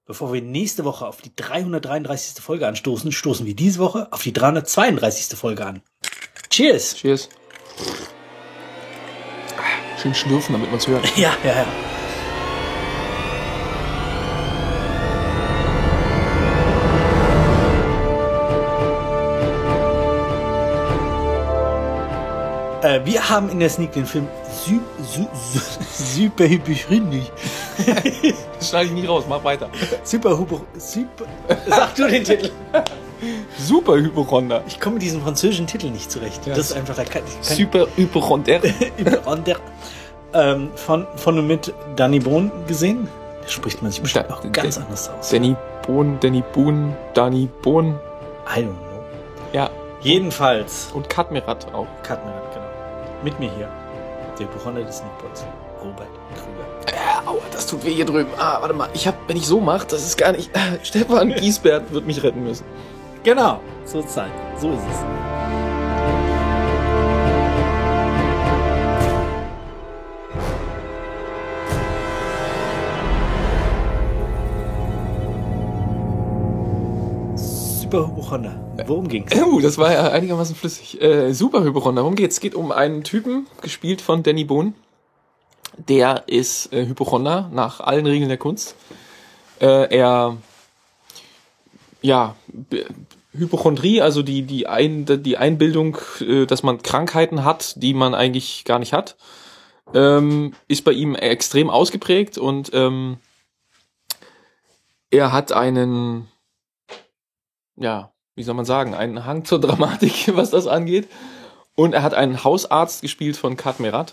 Bevor wir nächste Woche auf die 333. Folge anstoßen, stoßen wir diese Woche auf die 332. Folge an. Cheers! Cheers. Schön schlürfen, damit man es hört. Ja. Wir haben in der Sneak den Film Super Hybride. Das schneide ich nie raus, mach weiter. Super. Sag du den Titel. Super Hypochonder. Ich komme mit diesem französischen Titel nicht zurecht. Ja. Das ist einfach Super Hypochonder. Von und mit Danny Bohn gesehen. Da spricht man sich bestimmt auch ganz anders aus. Danny Bohn. I don't know. Ja. Jedenfalls. Und Katmerat auch. Katmerat, genau. Mit mir hier. Der Hypochonder des Sneakpots. Robert Krüger. Aua, das tut weh hier drüben. Warte mal. Wenn ich so mache, das ist gar nicht... Stefan Giesbert wird mich retten müssen. Genau. So ist es. So ist es. Super Hypochonder. Worum ging's? Das war ja einigermaßen flüssig. Super Hypochonder. Worum geht's? Es geht um einen Typen, gespielt von Danny Bohn. Der ist Hypochonder nach allen Regeln der Kunst. Hypochondrie, also die Einbildung, dass man Krankheiten hat, die man eigentlich gar nicht hat, ist bei ihm extrem ausgeprägt und er hat einen, wie soll man sagen, einen Hang zur Dramatik, was das angeht. Und er hat einen Hausarzt gespielt von Katmerat.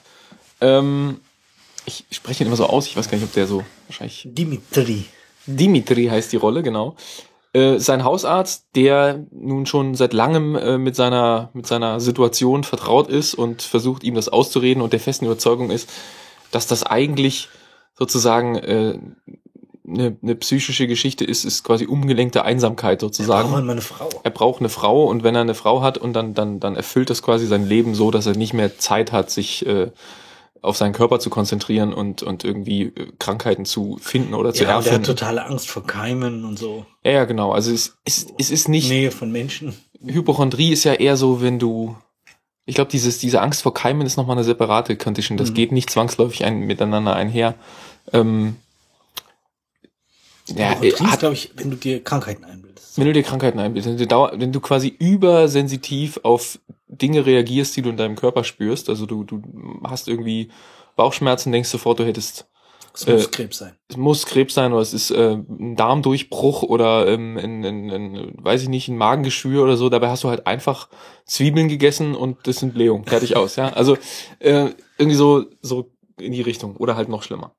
Ich spreche ihn immer so aus, ich weiß gar nicht, ob der so wahrscheinlich... Dimitri heißt die Rolle, genau. Sein Hausarzt, der nun schon seit langem mit seiner Situation vertraut ist und versucht, ihm das auszureden und der festen Überzeugung ist, dass das eigentlich sozusagen eine psychische Geschichte ist quasi umgelenkte Einsamkeit sozusagen. Er braucht eine Frau und wenn er eine Frau hat und dann erfüllt das quasi sein Leben so, dass er nicht mehr Zeit hat, sich auf seinen Körper zu konzentrieren und irgendwie Krankheiten zu finden oder zu erfinden. Ja, der hat totale Angst vor Keimen und so. Ja, genau. Also es ist nicht... Nähe von Menschen. Hypochondrie ist ja eher so, wenn du... Ich glaube, diese Angst vor Keimen ist nochmal eine separate Condition. Das geht nicht zwangsläufig miteinander einher. Ist, glaube ich, wenn du dir Krankheiten einbildest. Wenn du dir Krankheiten einbildest, wenn du quasi übersensitiv auf Dinge reagierst, die du in deinem Körper spürst, also du hast irgendwie Bauchschmerzen, denkst sofort, du hättest... Es muss Krebs sein. Es muss Krebs sein oder es ist ein Darmdurchbruch oder weiß ich nicht, ein Magengeschwür oder so. Dabei hast du halt einfach Zwiebeln gegessen und das sind Blähungen. Fertig aus, ja. Also irgendwie so in die Richtung oder halt noch schlimmer.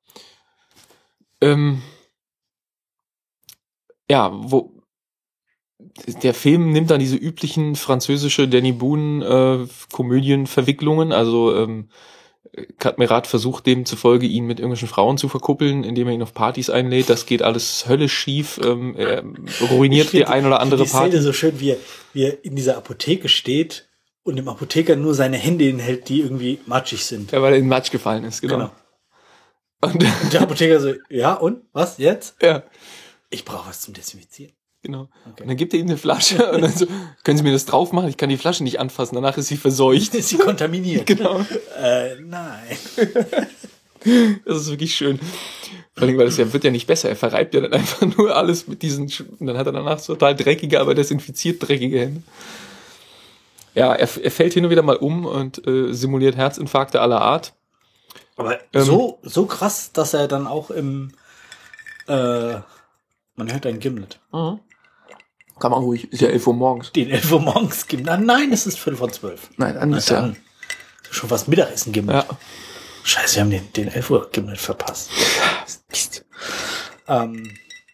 Der Film nimmt dann diese üblichen französische Danny Boon Komödienverwicklungen, also Katmerat versucht demzufolge, ihn mit irgendwelchen Frauen zu verkuppeln, indem er ihn auf Partys einlädt. Das geht alles höllisch schief. Er ruiniert die ein oder andere Party. Die Szene so schön, wie er in dieser Apotheke steht und dem Apotheker nur seine Hände hinhält, die irgendwie matschig sind. Ja, weil er in Matsch gefallen ist, genau. Und der Apotheker so, ja, und? Was, jetzt? Ja. Ich brauche was zum Desinfizieren. Genau. Okay. Und dann gibt er ihm eine Flasche und dann so, können Sie mir das drauf machen? Ich kann die Flasche nicht anfassen. Danach ist sie verseucht. Ist sie kontaminiert? Genau. Nein. Das ist wirklich schön. Vor allem, weil wird ja nicht besser. Er verreibt ja dann einfach nur alles mit diesen, und dann hat er danach total dreckige, aber desinfiziert dreckige Hände. Ja, er fällt hin und wieder mal um und simuliert Herzinfarkte aller Art. Aber so krass, dass er dann auch man hört ein Gimlet. Mhm. Kann man ruhig. Ist ja 11 Uhr morgens. Den 11 Uhr morgens Gimlet. Nein, es ist 5:12. Nein, dann ist ja schon fast Mittagessen Gimlet. Ja. Scheiße, wir haben den 11 Uhr Gimlet verpasst. Mist. Können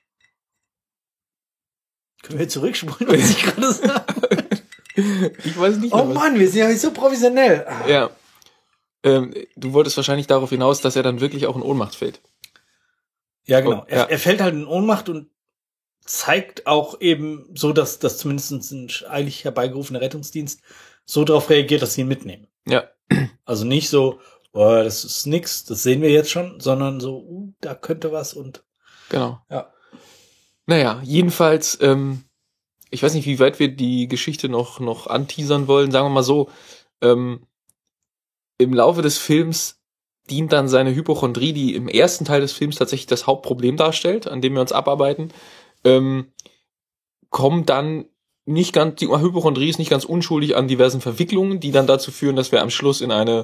wir zurückspulen, was ich gerade sage? Ich weiß nicht. Oh Mann, wir sind ja so professionell. Ja. Du wolltest wahrscheinlich darauf hinaus, dass er dann wirklich auch in Ohnmacht fällt. Ja, genau. Er fällt halt in Ohnmacht und zeigt auch eben so, dass zumindest ein eilig herbeigerufener Rettungsdienst so darauf reagiert, dass sie ihn mitnehmen. Ja. Also nicht so, das ist nix, das sehen wir jetzt schon, sondern so, da könnte was und... Genau. Ja. Naja, jedenfalls, ich weiß nicht, wie weit wir die Geschichte noch anteasern wollen. Sagen wir mal so, im Laufe des Films dient dann seine Hypochondrie, die im ersten Teil des Films tatsächlich das Hauptproblem darstellt, an dem wir uns abarbeiten, kommt dann nicht ganz, die Hypochondrie ist nicht ganz unschuldig an diversen Verwicklungen, die dann dazu führen, dass wir am Schluss in eine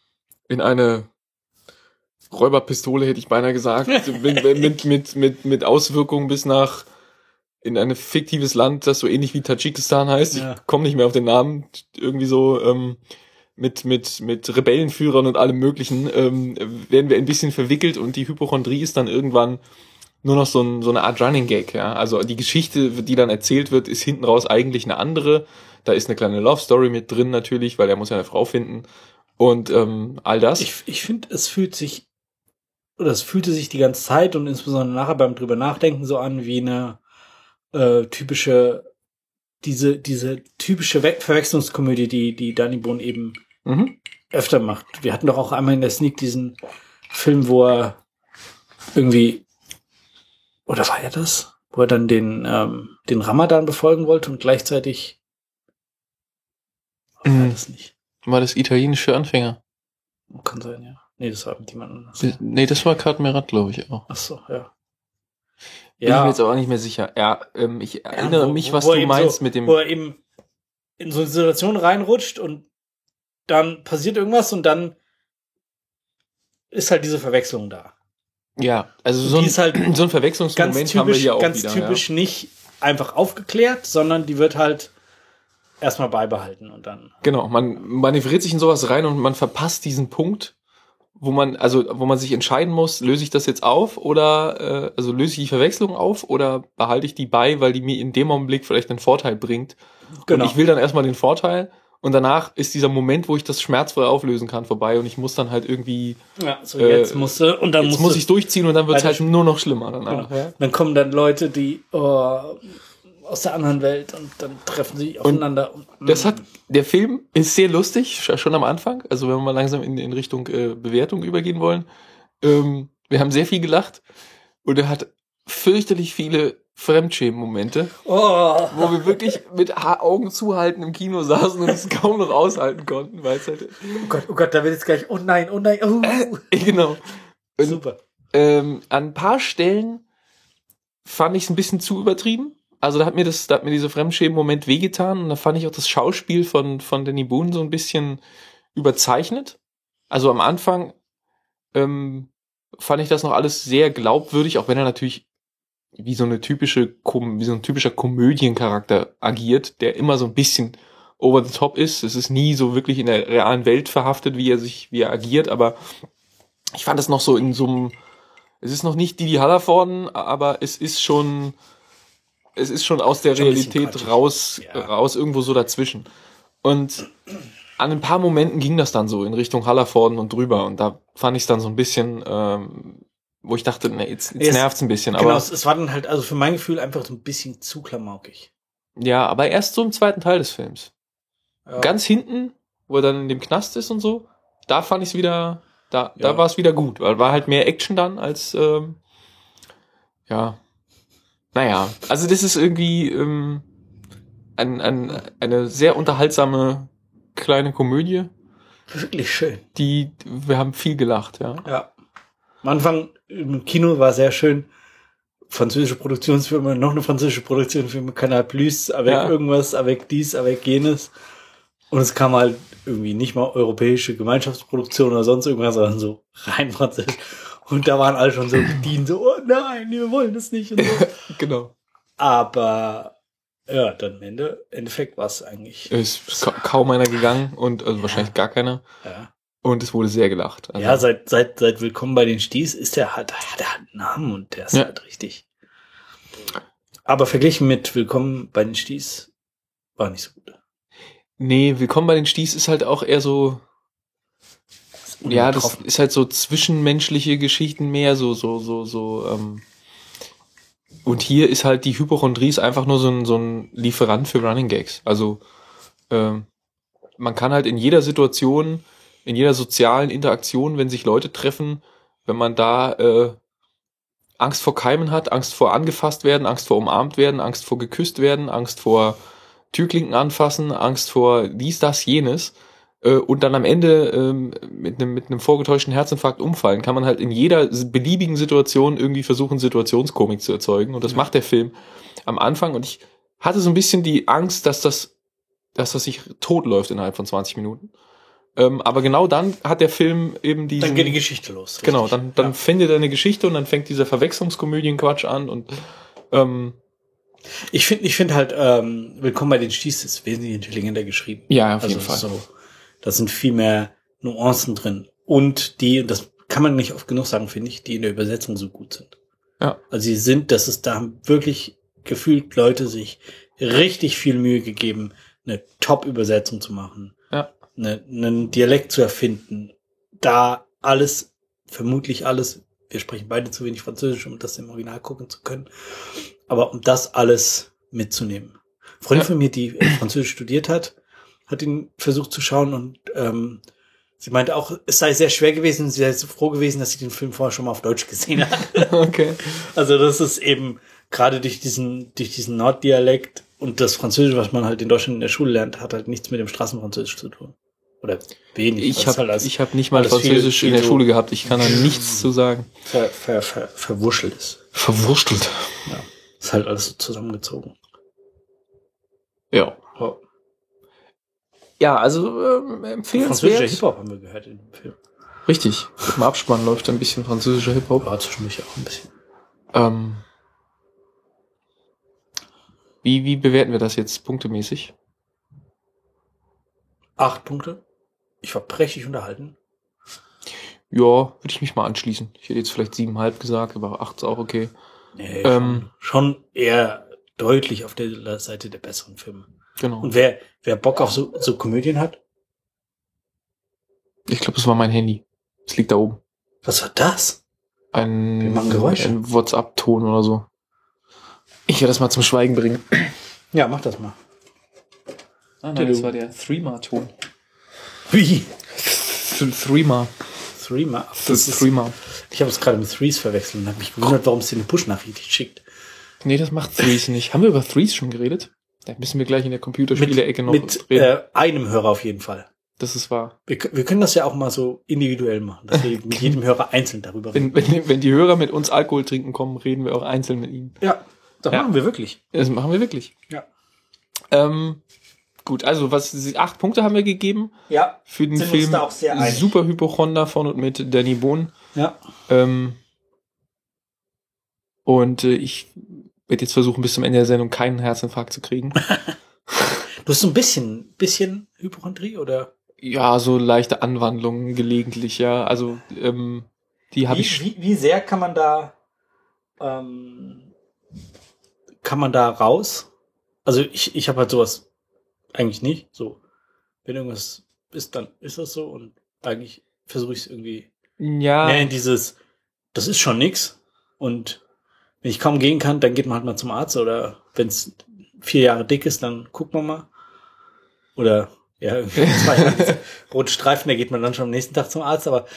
Räuberpistole, hätte ich beinahe gesagt, mit Auswirkungen bis nach in ein fiktives Land, das so ähnlich wie Tadschikistan heißt. Ja. Ich komme nicht mehr auf den Namen. Irgendwie so mit Rebellenführern und allem Möglichen werden wir ein bisschen verwickelt und die Hypochondrie ist dann irgendwann nur noch so eine Art Running Gag. Ja? Also die Geschichte, die dann erzählt wird, ist hinten raus eigentlich eine andere. Da ist eine kleine Love Story mit drin natürlich, weil er muss ja eine Frau finden und all das. Ich finde, es fühlte sich die ganze Zeit und insbesondere nachher beim drüber nachdenken so an wie eine typische Verwechslungskomödie, die Danny Boone eben öfter macht. Wir hatten doch auch einmal in der Sneak diesen Film, wo er irgendwie, oder war er das? Wo er dann den Ramadan befolgen wollte und gleichzeitig war das nicht. War das italienische Anfänger? Kann sein, ja. Nee, das war mit jemand anders. Nee, das war Kat Merat, glaube ich auch. Ach so, ja. Bin ich mir jetzt auch nicht mehr sicher. Ja, ich erinnere mich, was du meinst mit dem... Wo er eben in so eine Situation reinrutscht und dann passiert irgendwas und dann ist halt diese Verwechslung da. Ja, also so ein Verwechslungsmoment haben wir hier auch wieder. Ganz typisch nicht einfach aufgeklärt, sondern die wird halt erstmal beibehalten und dann... Genau, man manövriert sich in sowas rein und man verpasst diesen Punkt, wo man sich entscheiden muss, löse ich das jetzt auf oder löse ich die Verwechslung auf oder behalte ich die bei, weil die mir in dem Augenblick vielleicht einen Vorteil bringt. Genau. Und ich will dann erstmal den Vorteil und danach ist dieser Moment, wo ich das schmerzfrei auflösen kann, vorbei und ich muss dann halt irgendwie jetzt muss ich durchziehen und dann wird es halt nur noch schlimmer danach. Genau. Ja. Dann kommen dann Leute, die aus der anderen Welt und dann treffen sie aufeinander. Der Film ist sehr lustig, schon am Anfang, also wenn wir mal langsam in Richtung Bewertung übergehen wollen. Wir haben sehr viel gelacht und er hat fürchterlich viele Fremdschämen-Momente, wo wir wirklich mit Augen zuhalten im Kino saßen und es kaum noch aushalten konnten, weil es halt... Oh Gott, da wird jetzt gleich, oh nein. Genau. Und, super. An ein paar Stellen fand ich es ein bisschen zu übertrieben. Also da hat mir dieser Fremdschämen-Moment wehgetan und da fand ich auch das Schauspiel von Danny Boone so ein bisschen überzeichnet. Also am Anfang fand ich das noch alles sehr glaubwürdig, auch wenn er natürlich wie so ein typischer Komödiencharakter agiert, der immer so ein bisschen over the top ist. Es ist nie so wirklich in der realen Welt verhaftet, wie er agiert, aber ich fand es noch so in so einem, es ist noch nicht Didi Hallervorden, aber es ist schon aus der Realität raus irgendwo so dazwischen. Und an ein paar Momenten ging das dann so in Richtung Hallervorden und drüber. Und da fand ich es dann so ein bisschen, wo ich dachte, jetzt nervt's ein bisschen. Genau, aber es war dann halt, also für mein Gefühl einfach so ein bisschen zu klamaukig. Ja, aber erst so im zweiten Teil des Films. Ja. Ganz hinten, wo er dann in dem Knast ist und so, da fand ich es wieder, da war es wieder gut. Weil war halt mehr Action dann als, Naja, also das ist irgendwie eine sehr unterhaltsame kleine Komödie. Wirklich schön. Wir haben viel gelacht, ja. Ja. Am Anfang im Kino war sehr schön. Französische Produktionsfirma, noch eine französische Produktionsfirma, Canal Plus, avec irgendwas, avec dies, avec jenes. Und es kam halt irgendwie nicht mal europäische Gemeinschaftsproduktion oder sonst irgendwas, sondern so rein französisch. Und da waren alle schon so bedient, so, oh nein, wir wollen das nicht. Und so. Genau. Aber ja, dann im Endeffekt war es eigentlich... Ist kaum einer gegangen und also wahrscheinlich gar keiner. Ja. Und es wurde sehr gelacht. Also, ja, seit Willkommen bei den Sties ist der hat einen Namen und der ist halt richtig. Aber verglichen mit Willkommen bei den Sties war nicht so gut. Nee, Willkommen bei den Sties ist halt auch eher so... Ja, das ist halt so zwischenmenschliche Geschichten mehr, und hier ist halt die Hypochondrie ist einfach nur so ein Lieferant für Running Gags. Also man kann halt in jeder Situation, in jeder sozialen Interaktion, wenn sich Leute treffen, wenn man da Angst vor Keimen hat, Angst vor angefasst werden, Angst vor umarmt werden, Angst vor geküsst werden, Angst vor Türklinken anfassen, Angst vor dies, das, jenes und dann am Ende mit einem vorgetäuschten Herzinfarkt umfallen, kann man halt in jeder beliebigen Situation irgendwie versuchen, Situationskomik zu erzeugen und das macht der Film am Anfang und ich hatte so ein bisschen die Angst, dass das sich totläuft innerhalb von 20 Minuten. Aber genau dann hat der Film eben diesen... Dann geht die Geschichte los. Richtig. Genau, dann findet er eine Geschichte und dann fängt dieser Verwechslungskomödienquatsch an und ich finde halt Willkommen bei den Sties ist wesentlich intelligenter geschrieben. Ja, auf jeden Fall. So, da sind viel mehr Nuancen drin. Und das kann man nicht oft genug sagen, finde ich, die in der Übersetzung so gut sind. Ja. Also da haben wirklich gefühlt Leute sich richtig viel Mühe gegeben, eine Top-Übersetzung zu machen. Ja. Einen Dialekt zu erfinden. Da vermutlich alles, wir sprechen beide zu wenig Französisch, um das im Original gucken zu können, aber um das alles mitzunehmen. Eine Freundin von mir, die Französisch studiert hat ihn versucht zu schauen und sie meinte auch, es sei sehr schwer gewesen, sie sei so froh gewesen, dass sie den Film vorher schon mal auf Deutsch gesehen hat. Okay. Also das ist eben gerade durch diesen Norddialekt und das Französisch, was man halt in Deutschland in der Schule lernt, hat halt nichts mit dem Straßenfranzösisch zu tun. Oder wenig. Ich habe nicht mal Französisch in der Schule gehabt. Ich kann da nichts zu sagen. Verwurschtelt ist. Verwurschtelt. Ja. Ist halt alles so zusammengezogen. Ja. Oh. Ja, also empfehlenswert. Französischer Hip-Hop haben wir gehört in dem Film. Richtig. Im Abspann läuft ein bisschen französischer Hip-Hop. Ja, zwischendurch auch ein bisschen. Wie bewerten wir das jetzt punktemäßig? 8 Punkte. Ich war prächtig unterhalten. Ja, würde ich mich mal anschließen. Ich hätte jetzt vielleicht 7,5 gesagt, aber 8 ist auch okay. Nee, schon eher deutlich auf der Seite der besseren Filme. Genau. Und wer Bock auf so Komödien hat? Ich glaube, das war mein Handy. Es liegt da oben. Was war das? Wir machen Geräusche. Ein WhatsApp-Ton oder so. Ich werde das mal zum Schweigen bringen. Ja, mach das mal. Ah, nein, das war der Threema-Ton. Wie? Threema. Threema? Threema. Ich habe es gerade mit Threes verwechselt und habe mich gewundert, warum es dir eine Push-Nachricht schickt. Nee, das macht Threes nicht. Haben wir über Threes schon geredet? Da müssen wir gleich in der Computerspiele-Ecke noch reden. Mit einem Hörer auf jeden Fall. Das ist wahr. Wir können das ja auch mal so individuell machen, dass wir mit jedem Hörer einzeln darüber reden. Wenn die Hörer mit uns Alkohol trinken kommen, reden wir auch einzeln mit ihnen. Ja, das machen wir wirklich. Das machen wir wirklich. Ja. Gut, also 8 Punkte haben wir gegeben. Ja. Für den Film Super Hypochonder von und mit Danny Bohn. Ja. Und ich werde jetzt versuchen, bis zum Ende der Sendung keinen Herzinfarkt zu kriegen. Du hast so ein bisschen Hypochondrie, oder? Ja, so leichte Anwandlungen gelegentlich, ja. Also die habe ich. Wie sehr kann man da raus? Also ich habe halt sowas eigentlich nicht. So, wenn irgendwas ist, dann ist das so und eigentlich versuche ich es irgendwie mehr in dieses, das ist schon nix und wenn ich kaum gehen kann, dann geht man halt mal zum Arzt oder wenn es 4 Jahre dick ist, dann guckt man mal. Oder ja, 2 Jahre rote Streifen, da geht man dann schon am nächsten Tag zum Arzt, aber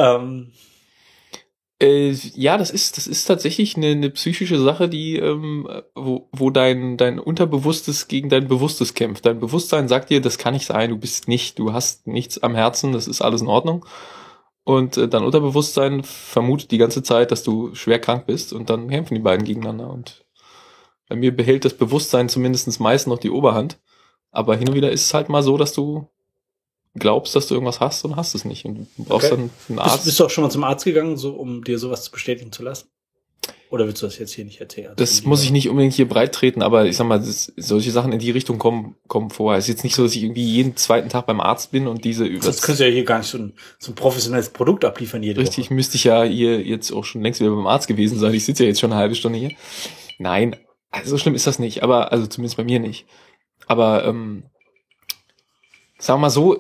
ja, das ist tatsächlich eine psychische Sache, die wo dein Unterbewusstes gegen dein Bewusstes kämpft. Dein Bewusstsein sagt dir, das kann nicht sein, du hast nichts am Herzen, das ist alles in Ordnung. Und dein Unterbewusstsein vermutet die ganze Zeit, dass du schwer krank bist und dann kämpfen die beiden gegeneinander. Und bei mir behält das Bewusstsein zumindest meist noch die Oberhand. Aber hin und wieder ist es halt mal so, dass du glaubst, dass du irgendwas hast und hast es nicht. Und du brauchst dann einen Arzt. Bist du auch schon mal zum Arzt gegangen, so um dir sowas zu bestätigen zu lassen? Oder willst du das jetzt hier nicht erzählen? Das muss ich nicht unbedingt hier breit treten, aber ich sag mal, solche Sachen in die Richtung kommen vor. Es ist jetzt nicht so, dass ich irgendwie jeden zweiten Tag beim Arzt bin und diese... Das könntest du ja hier gar nicht so ein professionelles Produkt abliefern jede Woche. Richtig, müsste ich ja hier jetzt auch schon längst wieder beim Arzt gewesen sein. Ich sitze ja jetzt schon eine halbe Stunde hier. Nein, also so schlimm ist das nicht, aber also zumindest bei mir nicht. Aber sagen wir mal so,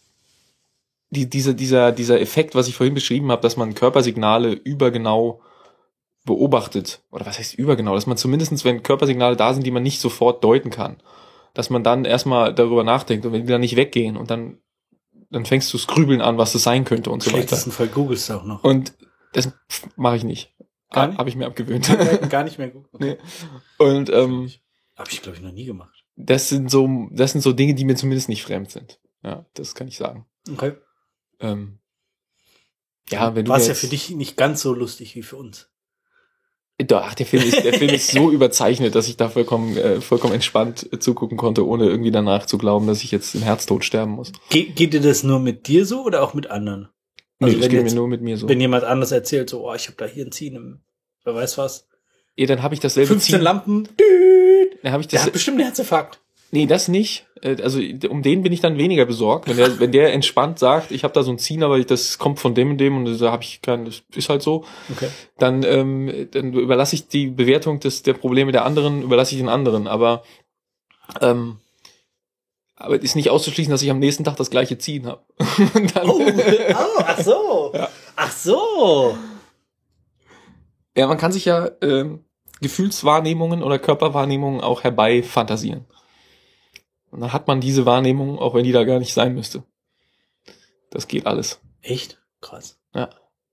dieser Effekt, was ich vorhin beschrieben habe, dass man Körpersignale übergenau beobachtet, oder was heißt übergenau, dass man zumindest, wenn Körpersignale da sind, die man nicht sofort deuten kann, dass man dann erstmal darüber nachdenkt und wenn die dann nicht weggehen und dann fängst du das Grübeln an, was das sein könnte und so weiter. Im Fall googelst du auch noch. Und das mache ich nicht. Habe ich mir abgewöhnt. Gar nicht mehr gut. Okay. Nee. Und habe ich, glaube ich, noch nie gemacht. Das sind so Dinge, die mir zumindest nicht fremd sind. Ja, das kann ich sagen. Okay. Ja, wenn du war es ja für dich nicht ganz so lustig wie für uns. Doch, der Film ist so überzeichnet, dass ich da vollkommen entspannt zugucken konnte, ohne irgendwie danach zu glauben, dass ich jetzt im Herztod sterben muss. Geht dir das nur mit dir so oder auch mit anderen? Also das geht mir nur mit mir so. Wenn jemand anders erzählt, so, ich habe da hier ein Ziehen wer weiß was. Ja, dann habe ich dasselbe 15 Lampen. Dann habe ich das. Der hat bestimmt einen Herzinfarkt. Nee, das nicht. Also um den bin ich dann weniger besorgt. Wenn der entspannt sagt, ich habe da so ein Ziehen, aber das kommt von dem und dem und da habe ich das ist halt so. Okay. Dann überlasse ich die Bewertung der Probleme der anderen, überlasse ich den anderen. Aber es ist nicht auszuschließen, dass ich am nächsten Tag das gleiche Ziehen habe. Ach so. Ja. Ach so. Ja, man kann sich ja Gefühlswahrnehmungen oder Körperwahrnehmungen auch herbeifantasieren. Und dann hat man diese Wahrnehmung, auch wenn die da gar nicht sein müsste. Das geht alles. Echt? Krass. Ja.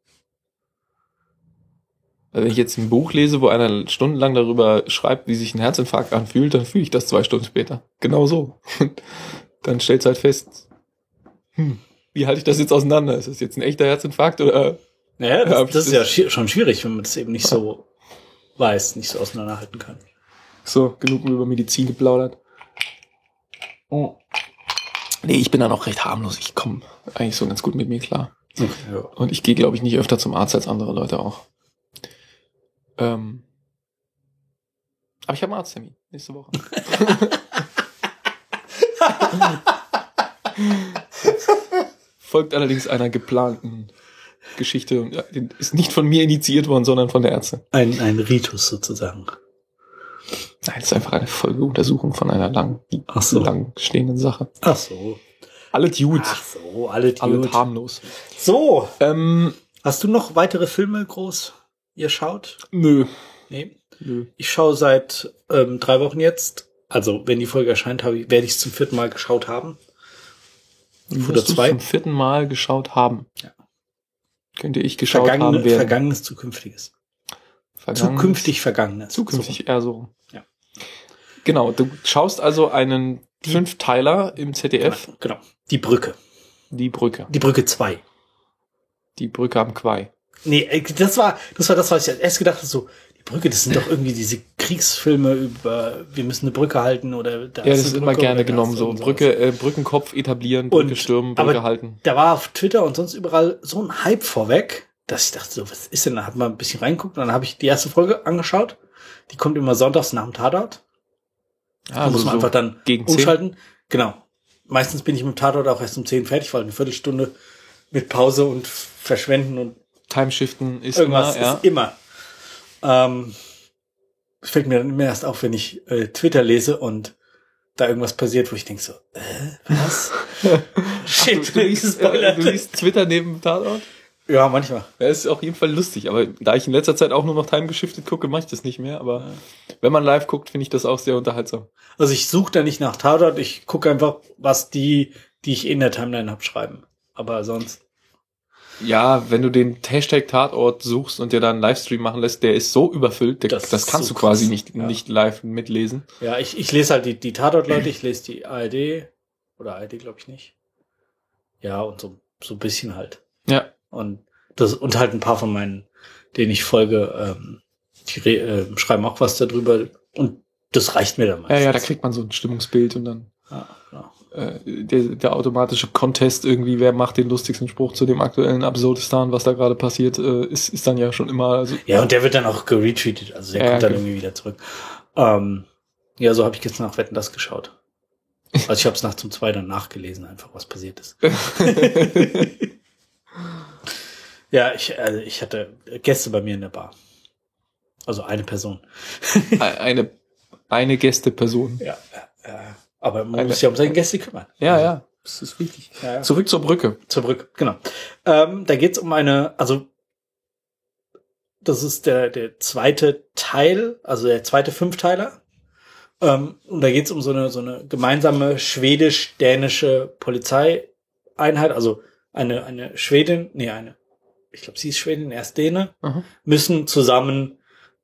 Also wenn ich jetzt ein Buch lese, wo einer stundenlang darüber schreibt, wie sich ein Herzinfarkt anfühlt, dann fühle ich das 2 Stunden später. Genau so. Und dann stellst du halt fest, wie halte ich das jetzt auseinander? Ist das jetzt ein echter Herzinfarkt oder... Naja, das ist ja schon schwierig, wenn man das eben nicht so weiß, nicht so auseinanderhalten kann. So, genug über Medizin geplaudert. Oh. Nee, ich bin da noch recht harmlos. Ich komme eigentlich so ganz gut mit mir klar. Okay, ja. Und ich gehe, glaube ich, nicht öfter zum Arzt als andere Leute auch. Aber ich habe einen Arzttermin nächste Woche. Folgt allerdings einer geplanten Geschichte und ist nicht von mir initiiert worden, sondern von der Ärztin. Ein Ritus sozusagen. Nein, es ist einfach eine Folgeuntersuchung von einer lang stehenden Sache. Ach so. Alles gut. Ach so, alles harmlos. So. Hast du noch weitere Filme groß ihr schaut? Nö. Nee. Nö. Ich schaue seit 3 Wochen jetzt. Also, wenn die Folge erscheint, werde ich es zum 4. Mal geschaut haben. Oder 2. Zum 4. Mal geschaut haben. Ja. Könnte ich geschaut haben werden. Vergangenes, Zukünftiges. Zukünftig Vergangenes. Zukünftig eher so. Ja. Genau, du schaust also einen 5-Teiler im ZDF. Genau. Die Brücke. Die Brücke. Die Brücke 2. Die Brücke am Quai. Nee, das war das, was ich erst gedacht habe, so, die Brücke, das sind doch irgendwie diese Kriegsfilme über, wir müssen eine Brücke halten oder da ist das immer gerne genommen, so Brückenkopf etablieren, Brücke stürmen, Brücke halten. Da war auf Twitter und sonst überall so ein Hype vorweg, dass ich dachte, so, was ist denn? Da hat man ein bisschen reingeguckt und dann habe ich die erste Folge angeschaut. Die kommt immer sonntags nach dem Tatort. Da muss man einfach dann umschalten. 10? Genau. Meistens bin ich mit dem Tatort auch erst um 10 fertig, weil eine Viertelstunde mit Pause und Verschwenden und Timeshiften ist irgendwas immer, ja. Ist immer. Es fällt mir dann immer erst auf, wenn ich Twitter lese und da irgendwas passiert, wo ich denke so, was? Shit, du liest Twitter neben dem Tatort? Ja, manchmal. Ja, ist auf jeden Fall lustig, aber da ich in letzter Zeit auch nur noch Timeshifted gucke, mache ich das nicht mehr, aber wenn man live guckt, finde ich das auch sehr unterhaltsam. Also ich suche da nicht nach Tatort, ich gucke einfach, was die ich in der Timeline habe, schreiben. Aber sonst... Ja, wenn du den Hashtag Tatort suchst und dir da einen Livestream machen lässt, der ist so überfüllt, das kannst du quasi nicht live mitlesen. Ja, ich lese halt die Tatort-Leute, ich lese die ARD, oder ARD glaube ich nicht. Ja, und so ein bisschen halt. Ja. Und halt ein paar von meinen, denen ich folge, die schreiben auch was darüber und das reicht mir dann meistens. Ja, da kriegt man so ein Stimmungsbild und dann genau. Der automatische Contest irgendwie, wer macht den lustigsten Spruch zu dem aktuellen Absurdistan, was da gerade passiert, ist dann ja schon immer... Also, ja, und der wird dann auch geretweetet, also der kommt dann irgendwie wieder zurück. Ja, so habe ich jetzt nach Wetten, das geschaut. Also ich habe es nachts um 2 dann nachgelesen, einfach was passiert ist. Ja, ich hatte Gäste bei mir in der Bar. Also eine Person. eine Gästeperson. Ja. Aber man muss sich ja um seine Gäste kümmern. Ja, das ist wichtig. Ja. Zurück zur Brücke. Genau. Da geht's um das ist der zweite Teil, also der zweite 5-Teiler. Und da geht's um so eine gemeinsame schwedisch-dänische Polizeieinheit, also eine Schwedin, eine ich glaube, sie ist Schwedin, er ist Däne, müssen zusammen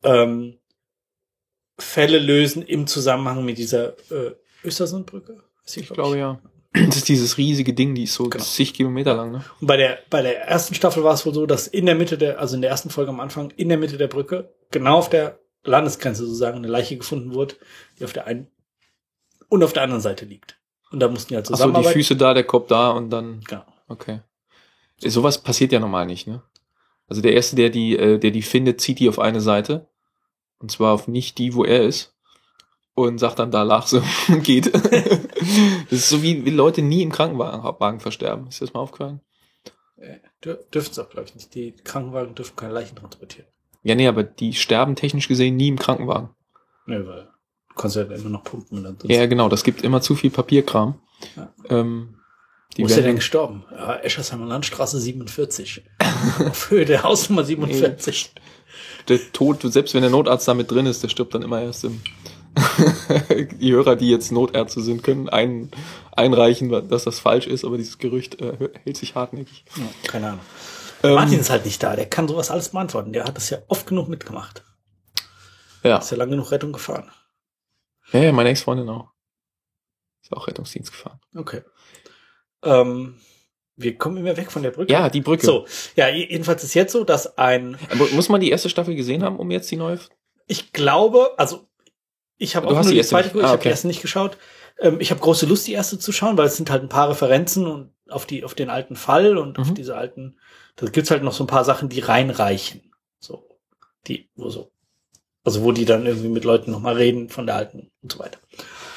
Fälle lösen im Zusammenhang mit dieser Östersundbrücke. Ich glaube, ja. Das ist dieses riesige Ding, die ist so 60 Kilometer lang, ne? Und bei der ersten Staffel war es wohl so, dass in der Mitte also in der ersten Folge am Anfang, in der Mitte der Brücke, genau auf der Landesgrenze sozusagen, eine Leiche gefunden wurde, die auf der einen und auf der anderen Seite liegt. Und da mussten die halt zusammenarbeiten. Ach so, die Füße da, der Kopf da und dann... Genau. Okay. Sowas passiert ja normal nicht, ne? Also der Erste, der die findet, zieht die auf eine Seite. Und zwar auf nicht die, wo er ist. Und sagt dann, da lag sie und geht. Das ist so wie Leute nie im Krankenwagen versterben. Ist dir das mal aufgefallen? Dürfen es auch, glaube ich, nicht. Die Krankenwagen dürfen keine Leichen transportieren. Ja, nee, aber die sterben technisch gesehen nie im Krankenwagen. Nee, weil du kannst ja immer noch pumpen. Ja, genau. Das gibt immer zu viel Papierkram. Ja. Wo ist er denn gestorben? Ja, Eschersheimer Landstraße 47. Auf Höhe der Hausnummer 47. Der Tod, selbst wenn der Notarzt da mit drin ist, der stirbt dann immer erst im... Die Hörer, die jetzt Notärzte sind, können einreichen, dass das falsch ist, aber dieses Gerücht hält sich hartnäckig. Ja, keine Ahnung. Martin ist halt nicht da, der kann sowas alles beantworten. Der hat das ja oft genug mitgemacht. Ja. Ist ja lange genug Rettung gefahren. Ja, meine Ex-Freundin auch. Ist auch Rettungsdienst gefahren. Okay. Wir kommen immer weg von der Brücke. Ja, die Brücke. So, ja, jedenfalls ist jetzt so, dass Aber muss man die erste Staffel gesehen haben, um jetzt die neue... Ich glaube, also ich habe auch nur die zweite geguckt, ich habe die erste nicht geschaut. Ich habe große Lust, die erste zu schauen, weil es sind halt ein paar Referenzen und auf den alten Fall und auf diese alten, da gibt's halt noch so ein paar Sachen, die reinreichen. So, wo die dann irgendwie mit Leuten nochmal reden von der alten und so weiter.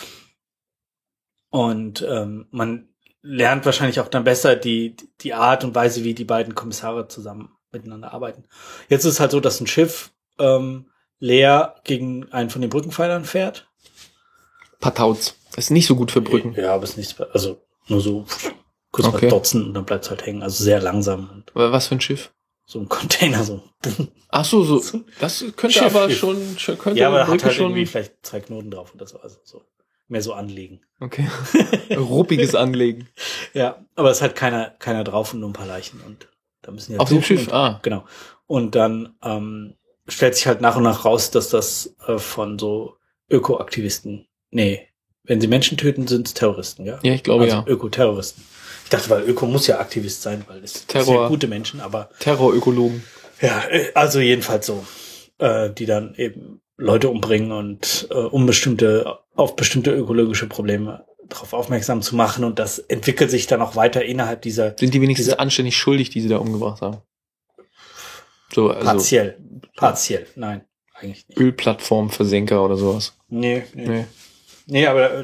Und man lernt wahrscheinlich auch dann besser die Art und Weise, wie die beiden Kommissare zusammen miteinander arbeiten. Jetzt ist es halt so, dass ein Schiff leer gegen einen von den Brückenpfeilern fährt. Patauz. Das ist nicht so gut für Brücken. Ja, aber es ist nichts, also nur so kurz mal dotzen und dann bleibt es halt hängen. Also sehr langsam. Aber was für ein Schiff? So ein Container, so. Ach so. Das könnte Schiff, aber schon, ja, aber hat halt irgendwie vielleicht 2 Knoten drauf oder so. Also so. Mehr so anlegen. Okay. Ruppiges Anlegen. Ja, aber es hat keiner drauf und nur ein paar Leichen und da müssen die halt auf dem Schiff, Genau. Und dann, stellt sich halt nach und nach raus, dass das von so Ökoaktivisten, wenn sie Menschen töten, sind es Terroristen, ja? Ja, ich glaube, also Ökoterroristen. Ich dachte, weil Öko muss ja Aktivist sein, weil es sind gute Menschen, aber... Terrorökologen. Ja, also jedenfalls so, die dann eben Leute umbringen und auf bestimmte ökologische Probleme darauf aufmerksam zu machen und das entwickelt sich dann auch weiter innerhalb dieser... Sind die wenigstens anständig schuldig, die sie da umgebracht haben? So, also Partiell, nein, eigentlich nicht. Ölplattformversenker oder sowas. Nee, aber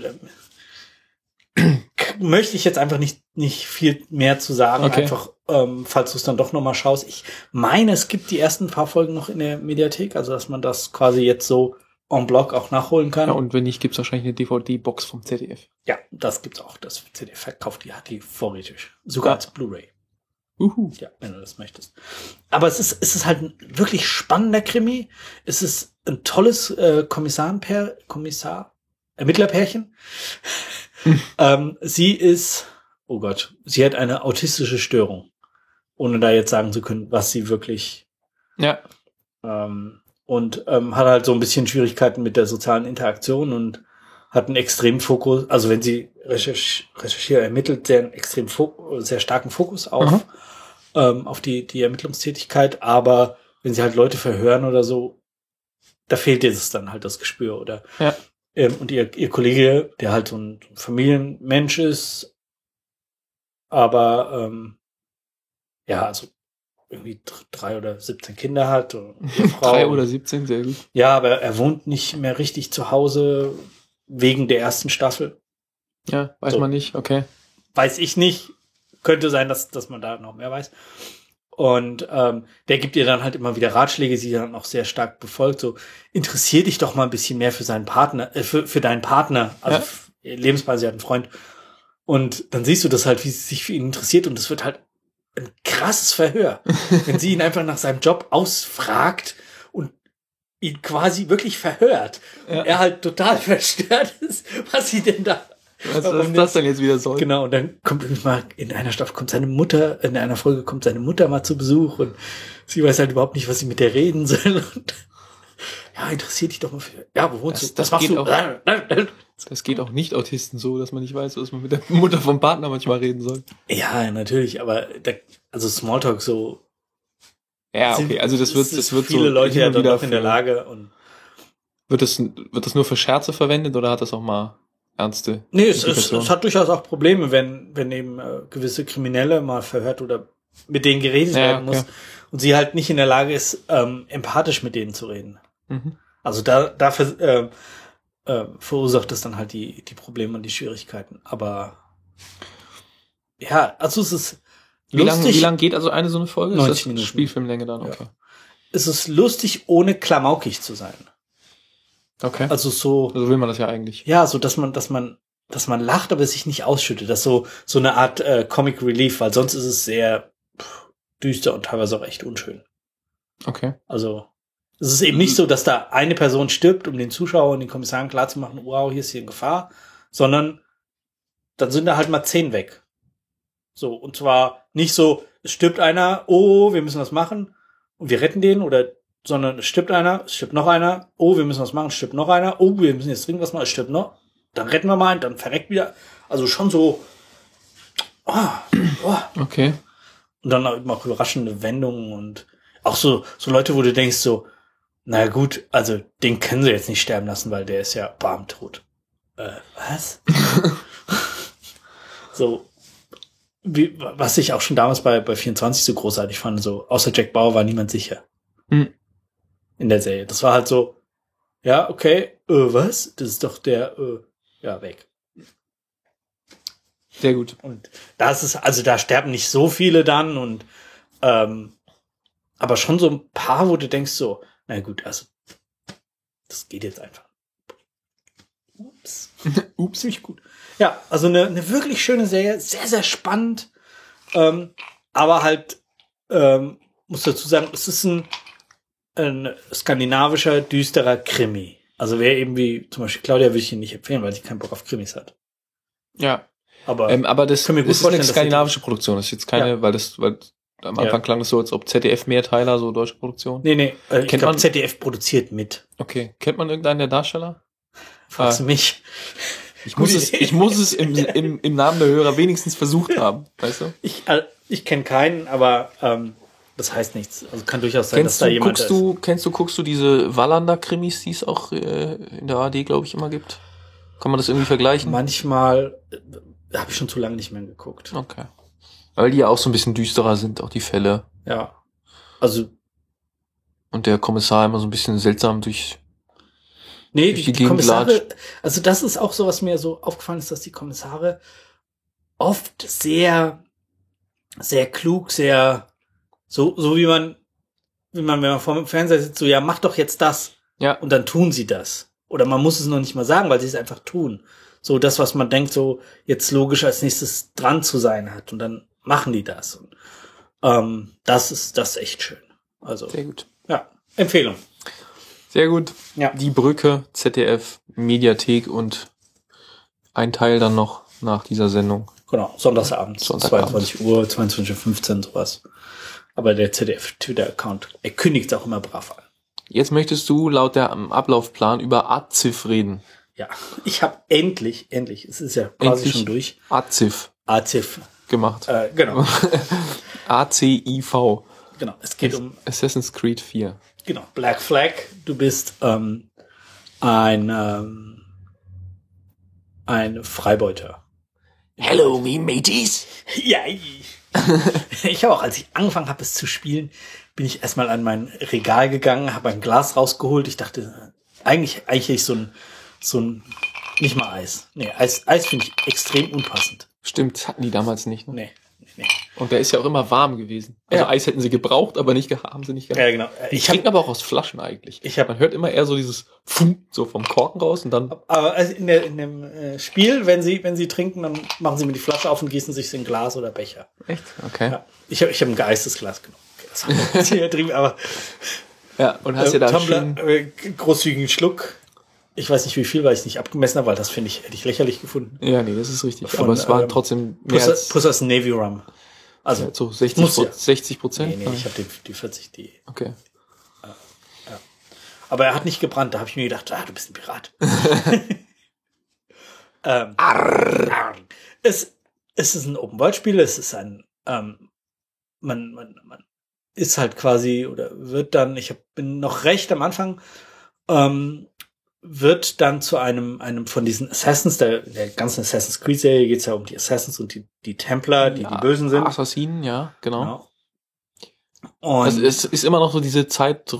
möchte ich jetzt einfach nicht viel mehr zu sagen. Okay. Einfach, falls du es dann doch nochmal schaust. Ich meine, es gibt die ersten paar Folgen noch in der Mediathek, also dass man das quasi jetzt so en bloc auch nachholen kann. Ja, und wenn nicht, gibt's wahrscheinlich eine DVD-Box vom ZDF. Ja, das gibt's auch. Das ZDF verkauft hat die vorrätig. Sogar als Blu-ray. Ja, wenn du das möchtest. Aber es ist halt ein wirklich spannender Krimi. Es ist ein tolles Ermittlerpärchen. Sie hat eine autistische Störung. Ohne da jetzt sagen zu können, was sie wirklich... Ja. Hat halt so ein bisschen Schwierigkeiten mit der sozialen Interaktion und hat einen extremen Fokus, also wenn sie recherchiert, ermittelt, sehr starken Fokus auf die Ermittlungstätigkeit, aber wenn sie halt Leute verhören oder so, da fehlt ihr es dann halt das Gespür, oder? Ja. Und ihr Kollege, der halt so ein Familienmensch ist, aber also irgendwie 3 oder 17 Kinder hat. Und Frau. 3 oder 17, sehr gut. Ja, aber er wohnt nicht mehr richtig zu Hause wegen der ersten Staffel. Ja, weiß man nicht, okay. Weiß ich nicht. Könnte sein, dass man da noch mehr weiß. Und der gibt ihr dann halt immer wieder Ratschläge, sie dann auch sehr stark befolgt. So, interessier dich doch mal ein bisschen mehr für seinen Partner, für deinen Partner. Also Lebensweise, sie hat einen Freund. Und dann siehst du das halt, wie sie sich für ihn interessiert. Und das wird halt ein krasses Verhör. Wenn sie ihn einfach nach seinem Job ausfragt und ihn quasi wirklich verhört. Ja. Und er halt total verstört ist, was sie denn da Was das dann jetzt wieder soll. Genau, und dann kommt mal in einer Staffel in einer Folge kommt seine Mutter mal zu Besuch und sie weiß halt überhaupt nicht, was sie mit der reden soll. Und ja, interessiert dich doch mal für. Ja, wo wohnst du? Das machst du? Das geht auch Nicht-Autisten so, dass man nicht weiß, was man mit der Mutter vom Partner manchmal reden soll. Ja, natürlich, aber also Smalltalk so. Ja, okay, also das wird viele so Leute ja doch in der Lage und wird das nur für Scherze verwendet oder hat das auch mal ernste? Nee, es hat durchaus auch Probleme, wenn eben gewisse Kriminelle mal verhört oder mit denen geredet werden muss und sie halt nicht in der Lage ist, empathisch mit denen zu reden. Mhm. Also dafür verursacht es dann halt die Probleme und die Schwierigkeiten. Aber ja, also es ist lustig. Wie lang geht also eine so eine Folge? 90 Minuten. Spielfilmlänge dann, okay. Ja. Es ist lustig, ohne klamaukig zu sein. Okay. Also so will man das ja eigentlich. Ja, so dass man lacht, aber es sich nicht ausschüttet. Das ist so eine Art Comic Relief, weil sonst ist es sehr düster und teilweise auch echt unschön. Okay. Also es ist eben nicht so, dass da eine Person stirbt, um den Zuschauer und den Kommissaren klarzumachen, wow, hier ist hier in Gefahr, sondern dann sind da halt mal 10 weg. So, und zwar nicht so, es stirbt einer, oh, wir müssen was machen und wir retten den, sondern es stirbt einer, es stirbt noch einer, oh, wir müssen was machen, es stirbt noch einer, oh, wir müssen jetzt dringend was machen, es stirbt noch, dann retten wir mal einen, dann verreckt wieder. Also schon so, Okay. Und dann auch überraschende Wendungen und auch so Leute, wo du denkst so, na gut, also den können sie jetzt nicht sterben lassen, weil der ist ja tot. Was? So, was ich auch schon damals bei 24 so großartig fand, so, außer Jack Bauer war niemand sicher. In der Serie. Das war halt so, ja, okay, was? Das ist doch der, weg. Sehr gut. Und da sterben nicht so viele dann und, aber schon so ein paar, wo du denkst so, na gut, also, das geht jetzt einfach. Ups, ziemlich gut. Ja, also eine wirklich schöne Serie, sehr, sehr spannend, aber halt, muss dazu sagen, es ist ein skandinavischer, düsterer Krimi. Also wer eben wie zum Beispiel Claudia würde ich ihn nicht empfehlen, weil sie keinen Bock auf Krimis hat. Ja. Aber das ist eine skandinavische Produktion. Das ist jetzt keine, weil am Anfang klang das so, als ob ZDF Mehrteiler, so deutsche Produktion. Nee, ich glaube ZDF produziert mit. Okay. Kennt man irgendeinen der Darsteller? Fragst du mich? Ich muss es im Namen der Hörer wenigstens versucht haben, weißt du? Ich kenne keinen, aber das heißt nichts. Also kann durchaus sein, dass da jemand ist. Guckst du diese Wallander-Krimis, die es auch in der ARD, glaube ich, immer gibt? Kann man das irgendwie vergleichen? Manchmal habe ich schon zu lange nicht mehr geguckt. Okay. Weil die ja auch so ein bisschen düsterer sind, auch die Fälle. Ja. Also. Und der Kommissar immer so ein bisschen seltsam durch die Kommissare, latscht. also das ist auch so, was mir so aufgefallen ist, dass die Kommissare oft sehr, sehr klug, sehr, so wie man, wenn man vor dem Fernseher sitzt, so, ja, mach doch jetzt das. Ja. Und dann tun sie das. Oder man muss es noch nicht mal sagen, weil sie es einfach tun. So das, was man denkt, so jetzt logisch als nächstes dran zu sein hat. Und dann machen die das. Und, das ist echt schön. Also. Sehr gut. Ja, Empfehlung. Sehr gut. Ja. Die Brücke, ZDF, Mediathek und ein Teil dann noch nach dieser Sendung. Genau, Sonntagsabends. 22 Uhr, 22:15 Uhr, sowas. Aber der ZDF-Twitter-Account, er kündigt es auch immer brav an. Jetzt möchtest du laut der Ablaufplan über AZIF reden. Ja, ich habe endlich, es ist ja quasi schon durch. AZIF gemacht. Genau. ACIV. Genau, es geht um Assassin's Creed 4. Genau, Black Flag. Du bist ein Freibeuter. Hello, me mateys. Ja. Ich habe auch, als ich angefangen habe, es zu spielen, bin ich erstmal an mein Regal gegangen, habe ein Glas rausgeholt. Ich dachte, eigentlich so ein nicht mal Eis. Nee, Eis finde ich extrem unpassend. Stimmt, hatten die damals nicht. Ne? Nee. Und der ist ja auch immer warm gewesen. Also ja. Eis hätten sie gebraucht, aber haben sie nicht gehabt. Ja, genau. Die trinken aber auch aus Flaschen eigentlich. Man hört immer eher so dieses Pfum, so vom Korken raus und dann. Aber also in dem Spiel, wenn sie trinken, dann machen sie mir die Flasche auf und gießen sich in Glas oder Becher. Echt? Okay. Ja. Ich hab ein geeistes Glas genommen. Okay, das war jetzt hier drin, aber. Ja, und hast ja da Tumbler, großzügigen Schluck. Ich weiß nicht wie viel, weil ich es nicht abgemessen habe, weil das hätte ich lächerlich gefunden. Ja, nee, das ist richtig. Aber es war trotzdem mehr plus als Navy Rum. Also ja, so 60%? Nee, ich habe die 40, die. Okay. Ja. Aber er hat nicht gebrannt, da habe ich mir gedacht, du bist ein Pirat. Es ist ein Open-World-Spiel, es ist ein, man ist halt quasi, oder wird dann, bin noch recht am Anfang, wird dann zu einem von diesen Assassins, der ganzen Assassin's Creed-Serie geht es ja um die Assassins und die Templer, die bösen sind. Assassinen, ja, genau. Und also es ist immer noch so diese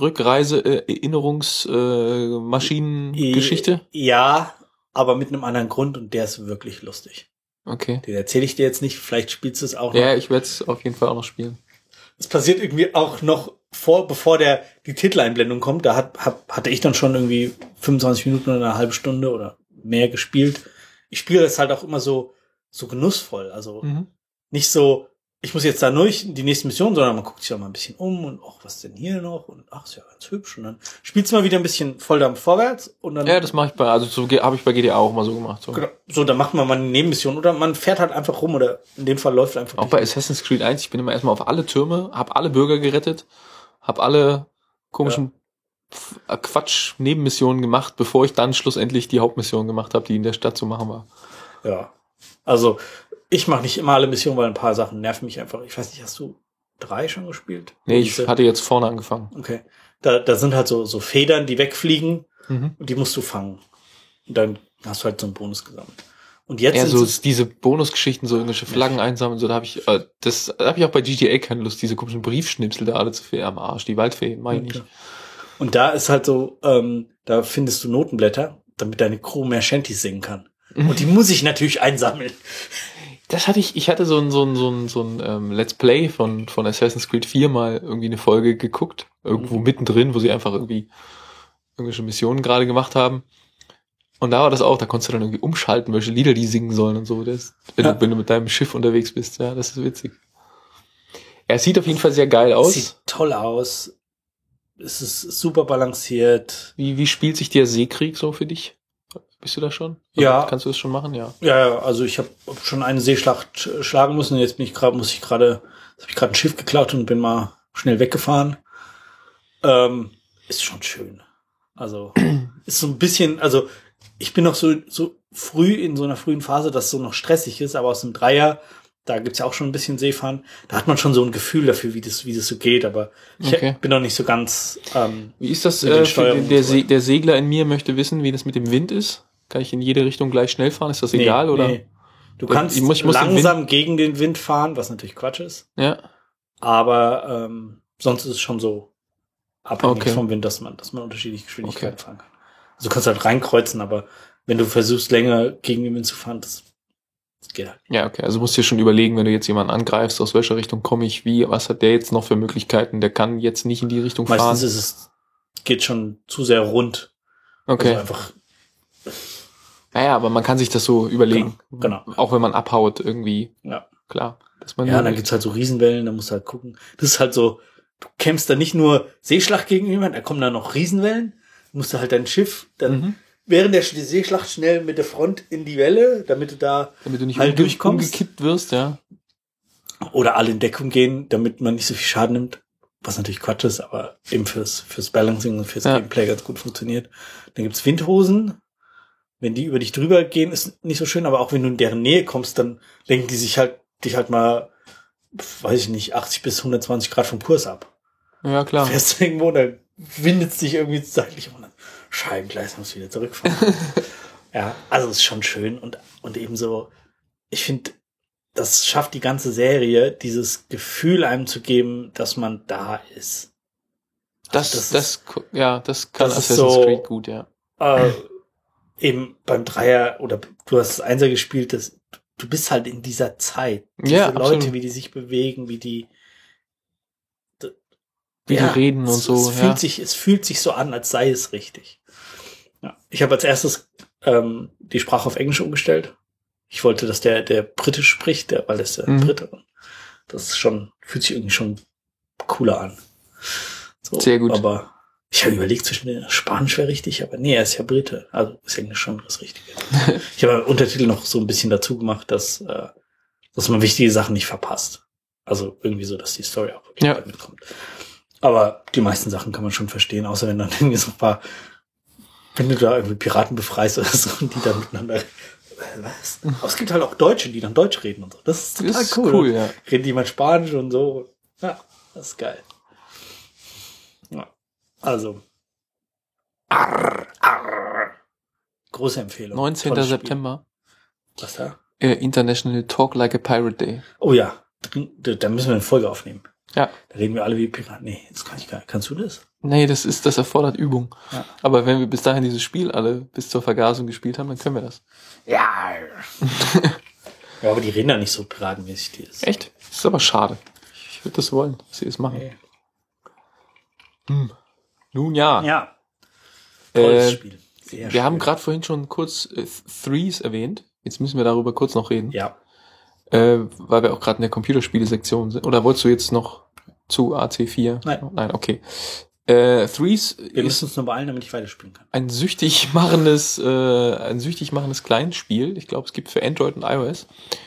Zeit-Rückreise-Erinnerungsmaschinen-Geschichte? Ja, aber mit einem anderen Grund und der ist wirklich lustig. Okay. Den erzähle ich dir jetzt nicht, vielleicht spielst du es auch noch. Ja, ich werde es auf jeden Fall auch noch spielen. Es passiert irgendwie auch noch bevor die Titeleinblendung kommt, da hatte ich dann schon irgendwie 25 Minuten oder eine halbe Stunde oder mehr gespielt. Ich spiele das halt auch immer so genussvoll, also nicht so, ich muss jetzt da durch die nächste Mission, sondern man guckt sich auch mal ein bisschen um und was ist denn hier noch und ist ja ganz hübsch und dann spielst du mal wieder ein bisschen Volldampf vorwärts und dann. Ja, das mache ich so habe ich bei GTA auch mal so gemacht. So. Genau, so, dann macht man mal eine Nebenmission oder man fährt halt einfach rum oder in dem Fall läuft einfach. Auch bei Assassin's Creed 1, ich bin immer erstmal auf alle Türme, hab alle Bürger gerettet, hab alle komischen Quatsch-Nebenmissionen gemacht, bevor ich dann schlussendlich die Hauptmission gemacht habe, die in der Stadt zu machen war. Ja, also ich mache nicht immer alle Missionen, weil ein paar Sachen nerven mich einfach. Ich weiß nicht, hast du 3 schon gespielt? Nee, ich hatte jetzt vorne angefangen. Okay. Da sind halt so Federn, die wegfliegen und die musst du fangen. Und dann hast du halt so einen Bonus gesammelt. Und jetzt so diese Bonusgeschichten, so irgendwelche Flaggen einsammeln, so da habe ich auch bei GTA keine Lust, diese komischen Briefschnipsel da alle zu viel am Arsch, die Waldfee, meine ich. Und da ist halt so, da findest du Notenblätter, damit deine Crew mehr Shanties singen kann. Und die muss ich natürlich einsammeln. Ich hatte so ein Let's Play von Assassin's Creed 4 mal irgendwie eine Folge geguckt, irgendwo mittendrin, wo sie einfach irgendwie irgendwelche Missionen gerade gemacht haben. Und da war das auch, da konntest du dann irgendwie umschalten, welche Lieder die singen sollen und so, wenn du mit deinem Schiff unterwegs bist. Ja, das ist witzig. Er sieht auf jeden Fall sehr geil aus. Sieht toll aus. Es ist super balanciert. Wie spielt sich der Seekrieg so für dich? Bist du da schon? Ja. Kannst du das schon machen? Ja. Ja, also ich habe schon eine Seeschlacht schlagen müssen und jetzt habe ich gerade ein Schiff geklaut und bin mal schnell weggefahren. Ist schon schön. Also ist so ein bisschen, also ich bin noch so früh in so einer frühen Phase, dass es so noch stressig ist, aber aus dem Dreier, da gibt's ja auch schon ein bisschen Seefahren, da hat man schon so ein Gefühl dafür, wie das so geht, aber ich bin noch nicht so ganz wie ist das, der Segler in mir möchte wissen, wie das mit dem Wind ist? Kann ich in jede Richtung gleich schnell fahren? Ist das egal, oder? Nee. Du kannst langsam gegen den Wind fahren, was natürlich Quatsch ist. Ja. Aber sonst ist es schon so abhängig vom Wind, dass man unterschiedliche Geschwindigkeiten fahren kann. Also du kannst halt reinkreuzen, aber wenn du versuchst, länger gegen den Wind zu fahren, das geht halt. Ja, okay. Also musst du dir schon überlegen, wenn du jetzt jemanden angreifst, aus welcher Richtung komme ich, was hat der jetzt noch für Möglichkeiten? Der kann jetzt nicht in die Richtung fahren. Meistens geht schon zu sehr rund. Okay. Also einfach. Naja, aber man kann sich das so überlegen. Genau. Auch wenn man abhaut irgendwie. Ja. Klar. Dann gibt's halt so Riesenwellen, da musst du halt gucken. Das ist halt so, du kämpfst da nicht nur Seeschlacht gegen jemanden, da kommen dann noch Riesenwellen. Du musst halt dein Schiff dann während der Seeschlacht schnell mit der Front in die Welle, damit du nicht halt durchkommst. Umgekippt wirst, ja. Oder alle in Deckung gehen, damit man nicht so viel Schaden nimmt. Was natürlich Quatsch ist, aber eben fürs Balancing und fürs Gameplay ganz gut funktioniert. Dann gibt's Windhosen. Wenn die über dich drüber gehen, ist nicht so schön, aber auch wenn du in deren Nähe kommst, dann lenken die dich halt mal, weiß ich nicht, 80 bis 120 Grad vom Kurs ab. Ja, klar. Fährst du irgendwo, dann windet es dich irgendwie seitlich und dann Scheibengleis, musst du wieder zurückfahren. Ja, also es ist schon schön und eben so, ich finde, das schafft die ganze Serie, dieses Gefühl einem zu geben, dass man da ist. Also das kann Assassin's Creed gut, ja. Eben beim Dreier oder du hast das Einser gespielt, du bist halt in dieser Zeit. Diese Leute, wie die sich bewegen, wie die reden und so. Es fühlt sich so an, als sei es richtig. Ja. Ich habe als erstes die Sprache auf Englisch umgestellt. Ich wollte, dass der Britisch spricht, weil das der Brite. Das ist fühlt sich irgendwie schon cooler an. So, sehr gut. Aber Ich habe überlegt, zwischen Spanisch wäre richtig, aber nee, er ist ja Brite. Also ist Englisch schon das Richtige. Ich habe Untertitel noch so ein bisschen dazu gemacht, dass man wichtige Sachen nicht verpasst. Also irgendwie so, dass die Story auch wirklich mitkommt. Aber die meisten Sachen kann man schon verstehen, außer wenn dann irgendwie so ein paar, wenn du da irgendwie Piraten befreist oder so, und die dann miteinander, was? Aber es gibt halt auch Deutsche, die dann Deutsch reden und so. Das ist total cool. Ja. Redet jemand Spanisch und so. Ja, das ist geil. Ja. Also. Große Empfehlung. 19. September. Was da? International Talk Like a Pirate Day. Oh ja, da müssen wir eine Folge aufnehmen. Ja. Da reden wir alle wie Piraten. Nee, das kann ich gar nicht. Kannst du das? Nee, das erfordert Übung. Ja. Aber wenn wir bis dahin dieses Spiel alle bis zur Vergasung gespielt haben, dann können wir das. Ja. Ja, aber die reden da nicht so piratenmäßig. Die ist. Echt? Das ist aber schade. Ich würde das wollen, dass sie das machen. Okay. Nun ja. Ja. Tolles Spiel. Sehr wir haben gerade vorhin schon kurz Threes erwähnt. Jetzt müssen wir darüber kurz noch reden. Ja. Weil wir auch gerade in der Computerspiele-Sektion sind. Oder wolltest du jetzt noch zu AC4? Nein, okay. Threes. Wir müssen uns nur beeilen, damit ich weiterspielen kann. Ein süchtig machendes Kleinspiel. Ich glaube, es gibt für Android und iOS.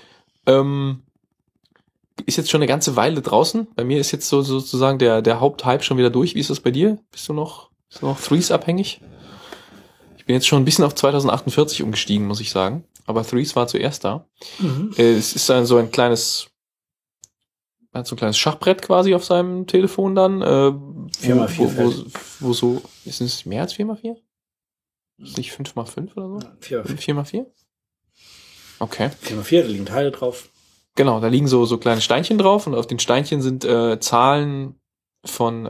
Ist jetzt schon eine ganze Weile draußen. Bei mir ist jetzt sozusagen der Haupthype schon wieder durch. Wie ist das bei dir? Bist du noch Threes abhängig? Ich bin jetzt schon ein bisschen auf 2048 umgestiegen, muss ich sagen. Aber Threes war zuerst da. Mhm. Es ist dann so ein kleines Schachbrett quasi auf seinem Telefon dann. 4x4. Wo so, ist es mehr als 4x4? Ist es nicht 5x5 oder so? 4x4? Okay. 4x4, da liegen Teile drauf. Genau, da liegen so kleine Steinchen drauf und auf den Steinchen sind Zahlen von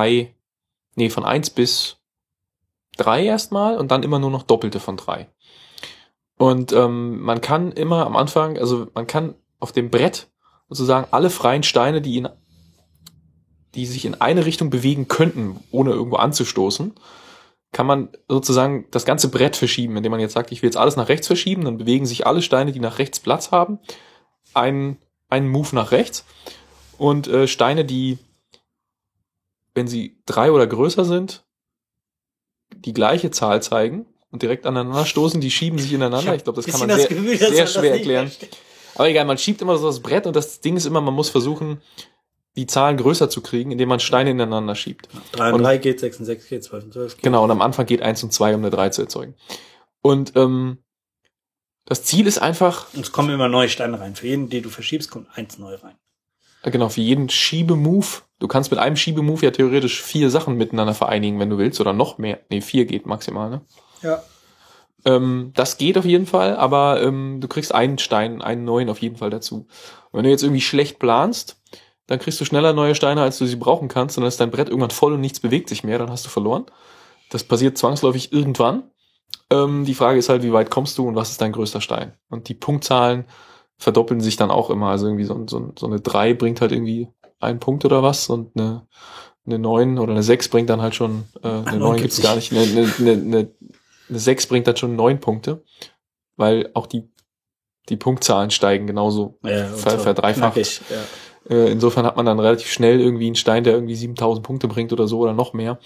1 bis 3 erstmal und dann immer nur noch Doppelte von 3. Und man kann immer am Anfang, also man kann auf dem Brett sozusagen alle freien Steine, die sich in eine Richtung bewegen könnten, ohne irgendwo anzustoßen, kann man sozusagen das ganze Brett verschieben, indem man jetzt sagt, ich will jetzt alles nach rechts verschieben, dann bewegen sich alle Steine, die nach rechts Platz haben, einen Move nach rechts und Steine, die, wenn sie 3 oder größer sind, die gleiche Zahl zeigen und direkt aneinander stoßen, die schieben sich ineinander. Ich glaube, das kann man sehr schwer erklären. Aber egal, man schiebt immer so das Brett und das Ding ist immer, man muss versuchen, die Zahlen größer zu kriegen, indem man Steine ineinander schiebt. 3 und 3 geht, 6 und 6 geht, 12 und 12 geht. Genau, und am Anfang geht 1 und 2, um eine 3 zu erzeugen. Und das Ziel ist einfach... Und es kommen immer neue Steine rein. Für jeden, den du verschiebst, kommt 1 neu rein. Genau, für jeden Schiebemove. Du kannst mit einem Schiebemove ja theoretisch 4 Sachen miteinander vereinigen, wenn du willst, oder noch mehr. 4 geht maximal, ne? Ja. Das geht auf jeden Fall, aber du kriegst einen Stein, einen neuen auf jeden Fall dazu. Und wenn du jetzt irgendwie schlecht planst, dann kriegst du schneller neue Steine, als du sie brauchen kannst, und dann ist dein Brett irgendwann voll und nichts bewegt sich mehr, dann hast du verloren. Das passiert zwangsläufig irgendwann. Die Frage ist halt, wie weit kommst du und was ist dein größter Stein? Und die Punktzahlen verdoppeln sich dann auch immer. Also irgendwie so eine 3 bringt halt irgendwie 1 Punkt oder was und eine 9 oder eine 6 bringt dann halt schon, eine 9 gibt's gar nicht, eine 6 bringt dann schon 9 Punkte, weil auch die Punktzahlen steigen genauso verdreifacht. Ja. Insofern hat man dann relativ schnell irgendwie einen Stein, der irgendwie 7000 Punkte bringt oder so oder noch mehr.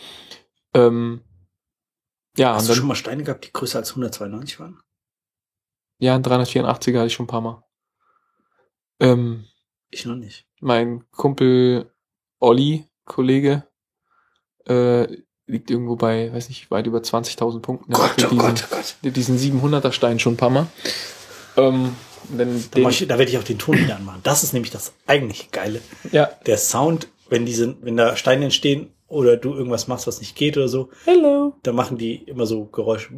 Ja, hast du schon mal Steine gehabt, die größer als 192 waren? Ja, ein 384er hatte ich schon ein paar Mal. Ich noch nicht. Mein Kumpel Olli, Kollege, liegt irgendwo bei, weiß nicht, weit über 20.000 Punkten. Gott. Diesen 700er Stein schon ein paar Mal. Da werde ich auch den Ton wieder anmachen. Das ist nämlich das eigentliche Geile. Ja. Der Sound, wenn da Steine entstehen oder du irgendwas machst, was nicht geht oder so. Hello. Da machen die immer so Geräusche.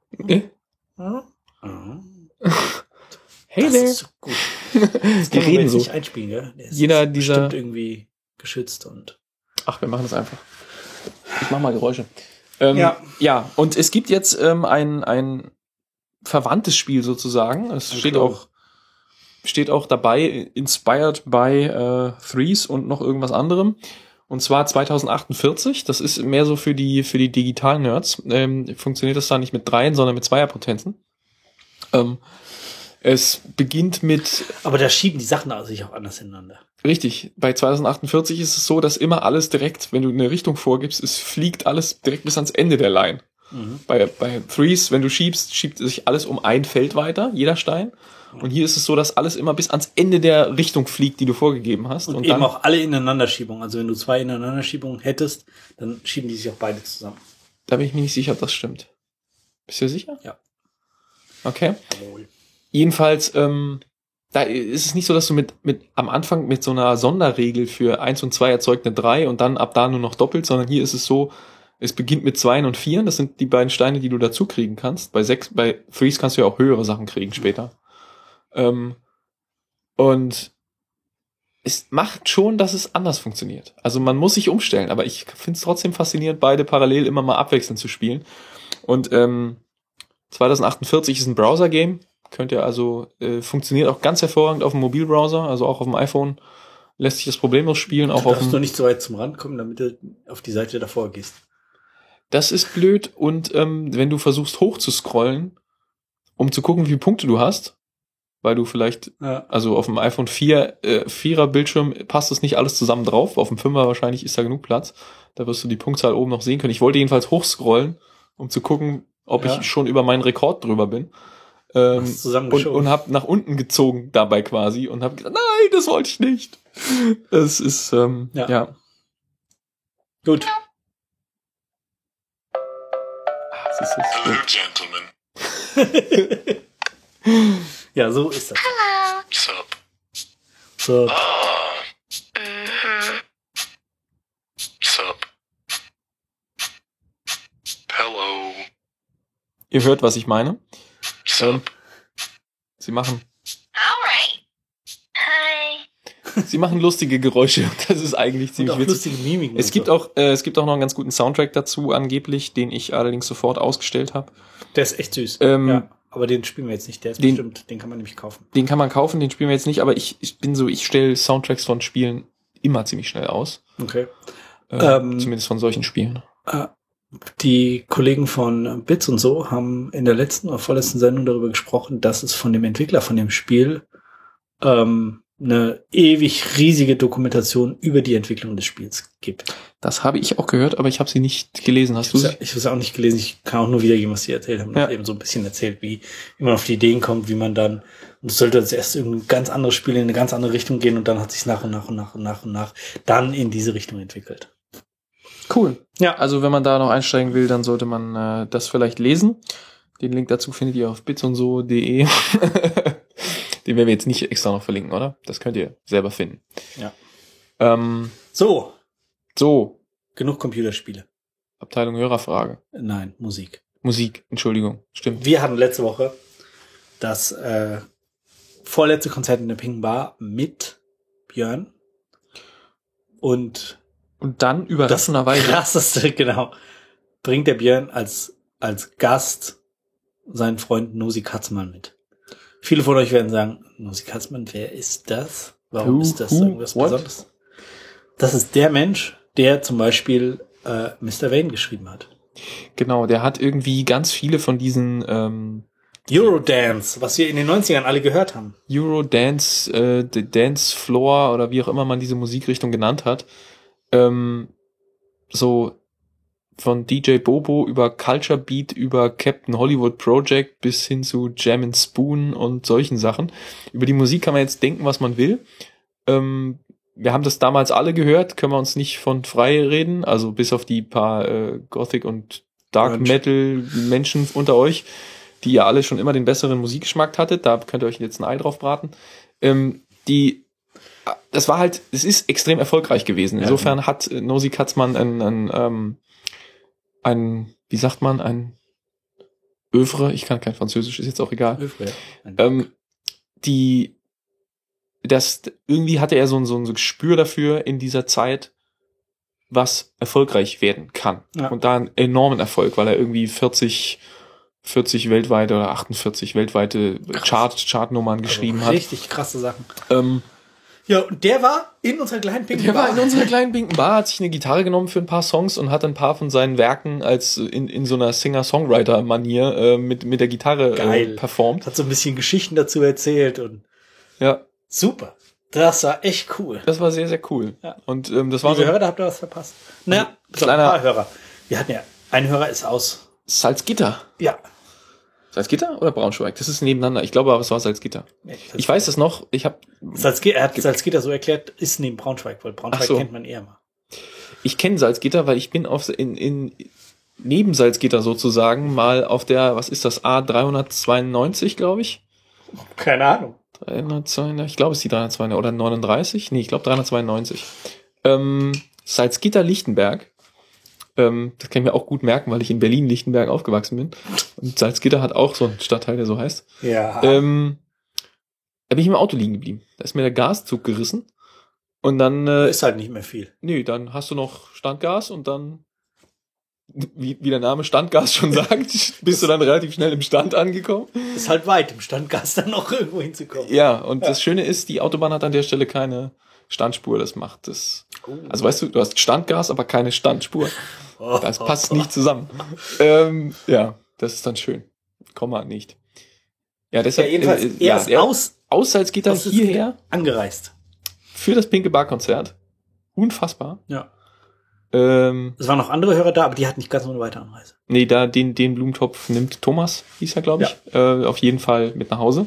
Hey das there. Ist so gut. Das die reden so. Nicht einspielen, gell? Jeder dieser bestimmt irgendwie geschützt und. Ach, wir machen das einfach. Ich mach mal Geräusche. Ja, und es gibt jetzt ein verwandtes Spiel sozusagen. Es steht auch dabei, inspired by Threes und noch irgendwas anderem. Und zwar 2048. Das ist mehr so für die Digital-Nerds. Funktioniert das da nicht mit 3, sondern mit 2er-Potenzen. Es beginnt mit... Aber da schieben die Sachen sich auch anders ineinander. Richtig. Bei 2048 ist es so, dass immer alles direkt, wenn du eine Richtung vorgibst, es fliegt alles direkt bis ans Ende der Line. Mhm. Bei Threes, wenn du schiebst, schiebt sich alles um ein Feld weiter, jeder Stein. Und hier ist es so, dass alles immer bis ans Ende der Richtung fliegt, die du vorgegeben hast. Und eben dann auch alle Ineinanderschiebungen. Also wenn du 2 Ineinanderschiebungen hättest, dann schieben die sich auch beide zusammen. Da bin ich mir nicht sicher, ob das stimmt. Bist du sicher? Ja. Okay. Jawohl. Jedenfalls, da ist es nicht so, dass du mit am Anfang mit so einer Sonderregel für 1 und 2 erzeugt eine 3 und dann ab da nur noch doppelt, sondern hier ist es so, es beginnt mit 2 und 4, das sind die beiden Steine, die du dazu kriegen kannst. Bei 3s kannst du ja auch höhere Sachen kriegen später. Und es macht schon, dass es anders funktioniert. Also man muss sich umstellen, aber ich finde es trotzdem faszinierend, beide parallel immer mal abwechselnd zu spielen. Und 2048 ist ein Browser-Game. Könnt ihr also, funktioniert auch ganz hervorragend auf dem Mobilbrowser, also auch auf dem iPhone lässt sich das problemlos spielen. Auch du darfst nur nicht so weit zum Rand kommen, damit du auf die Seite davor gehst. Das ist blöd und wenn du versuchst hoch zu scrollen, um zu gucken, wie viele Punkte du hast, weil du vielleicht, also auf dem iPhone 4er Bildschirm passt das nicht alles zusammen drauf, auf dem 5er wahrscheinlich ist da genug Platz, da wirst du die Punktzahl oben noch sehen können. Ich wollte jedenfalls hochscrollen, um zu gucken, ob ich schon über meinen Rekord drüber bin. Und hab nach unten gezogen dabei quasi und hab gesagt, nein, das wollte ich nicht. Es ist, ja. Gut. Hello, gentlemen. Ja, so ist das. Hello. Sup. Sup. Sup. Hello. Ihr hört, was ich meine. Sup. Sie machen. Alright. Hi. Sie machen lustige Geräusche. Das ist eigentlich ziemlich witzig. Lustige Mimiken. Es gibt auch noch einen ganz guten Soundtrack dazu, angeblich, den ich allerdings sofort ausgestellt habe. Der ist echt süß. Ja, aber den spielen wir jetzt nicht. Der ist bestimmt, den kann man nämlich kaufen. Den kann man kaufen, den spielen wir jetzt nicht, aber ich stelle Soundtracks von Spielen immer ziemlich schnell aus. Okay. Zumindest von solchen Spielen. Die Kollegen von Bits und so haben in der letzten oder vorletzten Sendung darüber gesprochen, dass es von dem Entwickler von dem Spiel eine ewig riesige Dokumentation über die Entwicklung des Spiels gibt. Das habe ich auch gehört, aber ich habe sie nicht gelesen. Hast du sie? Ich habe sie auch nicht gelesen. Ich kann auch nur wiedergeben, was sie erzählt haben. Ja. Eben so ein bisschen erzählt, wie man auf die Ideen kommt, wie man dann, und es sollte jetzt erst ein ganz anderes Spiel in eine ganz andere Richtung gehen und dann hat sich nach und nach dann in diese Richtung entwickelt. Cool. Ja, also wenn man da noch einsteigen will, dann sollte man das vielleicht lesen. Den Link dazu findet ihr auf bitsundso.de. Den werden wir jetzt nicht extra noch verlinken, oder? Das könnt ihr selber finden. Ja. So. Genug Computerspiele. Abteilung Hörerfrage. Nein, Musik. Entschuldigung. Stimmt. Wir hatten letzte Woche das vorletzte Konzert in der Pink Bar mit Björn. Und dann überraschenderweise. Das krasseste, genau, bringt der Björn als Gast seinen Freund Nosi Katzmann mit. Viele von euch werden sagen, Nosi Katzmann, wer ist das? Warum ist das irgendwas Besonderes? Das ist der Mensch, der zum Beispiel Mr. Vane geschrieben hat. Genau, der hat irgendwie ganz viele von diesen Eurodance, was wir in den 90ern alle gehört haben. Eurodance, Dance Floor oder wie auch immer man diese Musikrichtung genannt hat. So von DJ Bobo über Culture Beat, über Captain Hollywood Project bis hin zu Jam & Spoon und solchen Sachen. Über die Musik kann man jetzt denken, was man will. Wir haben das damals alle gehört, können wir uns nicht von frei reden, also bis auf die paar Gothic und Dark Metal Menschen unter euch, die ja alle schon immer den besseren Musikgeschmack hattet, da könnt ihr euch jetzt ein Ei drauf braten. Es ist extrem erfolgreich gewesen. Insofern hat Nosi Katzmann ein wie sagt man, ein Œuvre, ich kann kein Französisch, ist jetzt auch egal. Œuvre, ja. Irgendwie hatte er so ein Gespür dafür in dieser Zeit, was erfolgreich werden kann. Ja. Und da einen enormen Erfolg, weil er irgendwie 40 weltweite oder 48 weltweite Chartnummern geschrieben hat. Richtig krasse Sachen. Ja, und der war in unserer kleinen pinken Bar. Der war in unserer kleinen pinken Bar, hat sich eine Gitarre genommen für ein paar Songs und hat ein paar von seinen Werken als in so einer Singer-Songwriter-Manier mit der Gitarre performt. Hat so ein bisschen Geschichten dazu erzählt und ja. Super. Das war echt cool. Das war sehr, sehr cool. Ja. Und das war so... Hörer, da habt ihr was verpasst. Naja, ein paar Hörer. Wir hatten ja... Ein Hörer ist aus... Salzgitter. Ja. Salzgitter oder Braunschweig? Das ist nebeneinander. Ich glaube aber, es war Salzgitter. Nee, ich weiß es noch. Er hat Salzgitter so erklärt, ist neben Braunschweig, weil Braunschweig kennt man eher mal. Ich kenne Salzgitter, weil ich bin neben Salzgitter sozusagen mal auf der, was ist das, A392, glaube ich? Keine Ahnung. 392, ich glaube, es ist die 392 oder 39? Nee, ich glaube 392. Salzgitter-Lichtenberg. Das kann ich mir auch gut merken, weil ich in Berlin-Lichtenberg aufgewachsen bin. Und Salzgitter hat auch so einen Stadtteil, der so heißt. Ja. Da bin ich im Auto liegen geblieben. Da ist mir der Gaszug gerissen. Und dann... ist halt nicht mehr viel. Nö, dann hast du noch Standgas und dann, wie der Name Standgas schon sagt, bist du dann relativ schnell im Stand angekommen. Ist halt weit, im Standgas dann noch irgendwo hinzukommen. Ja, und das Schöne ist, die Autobahn hat an der Stelle keine Standspur. Das macht das... Also weißt du hast Standgas, aber keine Standspur. Das passt nicht zusammen. Ja, das ist dann schön. Komma nicht. Ja, deshalb... Ja, jedenfalls aus Salzgitter hierher angereist. Für das Pinke Bar Konzert. Unfassbar. Ja. Es waren noch andere Hörer da, aber die hatten nicht ganz so eine Weiteranreise. Nee, da den Blumentopf nimmt Thomas, hieß er, glaube ich. Ja. Auf jeden Fall mit nach Hause.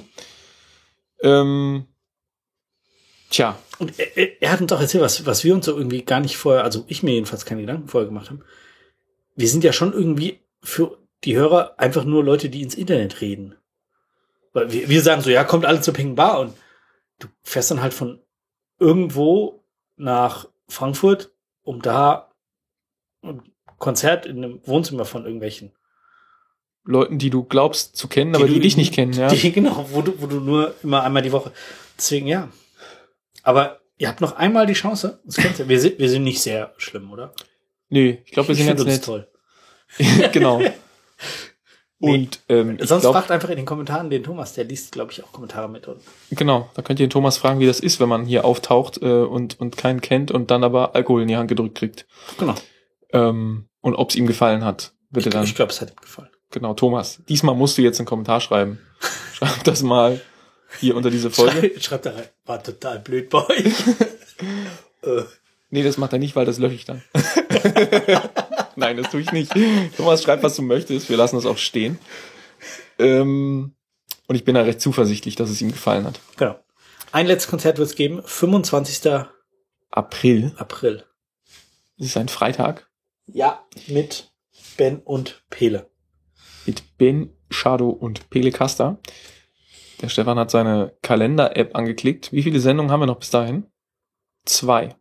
Tja. Und er hat uns auch erzählt, was wir uns so irgendwie gar nicht vorher, also ich mir jedenfalls keine Gedanken vorher gemacht habe. Wir sind ja schon irgendwie für die Hörer einfach nur Leute, die ins Internet reden. Weil wir sagen so, ja, kommt alle zur Pinken Bar und du fährst dann halt von irgendwo nach Frankfurt, um da ein Konzert in einem Wohnzimmer von irgendwelchen Leuten, die du glaubst zu kennen, aber die dich nicht kennen, ja. Genau, wo du nur immer einmal die Woche. Deswegen, ja. Aber ihr habt noch einmal die Chance. Wir sind nicht sehr schlimm, oder? Nee, ich glaube, wir sind ganz nett. Toll. Genau. Und sonst fragt einfach in den Kommentaren den Thomas, der liest, glaube ich, auch Kommentare mit. Genau, da könnt ihr den Thomas fragen, wie das ist, wenn man hier auftaucht und keinen kennt und dann aber Alkohol in die Hand gedrückt kriegt. Genau. Und ob es ihm gefallen hat. Bitte dann. Ich glaube, es hat ihm gefallen. Genau, Thomas. Diesmal musst du jetzt einen Kommentar schreiben. Schreib das mal hier unter diese Folge. Schreib da rein. War total blöd bei euch. Nee, das macht er nicht, weil das lösche ich dann. Nein, das tue ich nicht. Thomas, schreib, was du möchtest. Wir lassen das auch stehen. Und ich bin da recht zuversichtlich, dass es ihm gefallen hat. Genau. Ein letztes Konzert wird es geben. 25. April. Das ist ein Freitag. Ja, mit Ben und Pele. Mit Ben, Shadow und Pele Kasta. Der Stefan hat seine Kalender-App angeklickt. Wie viele Sendungen haben wir noch bis dahin? 2.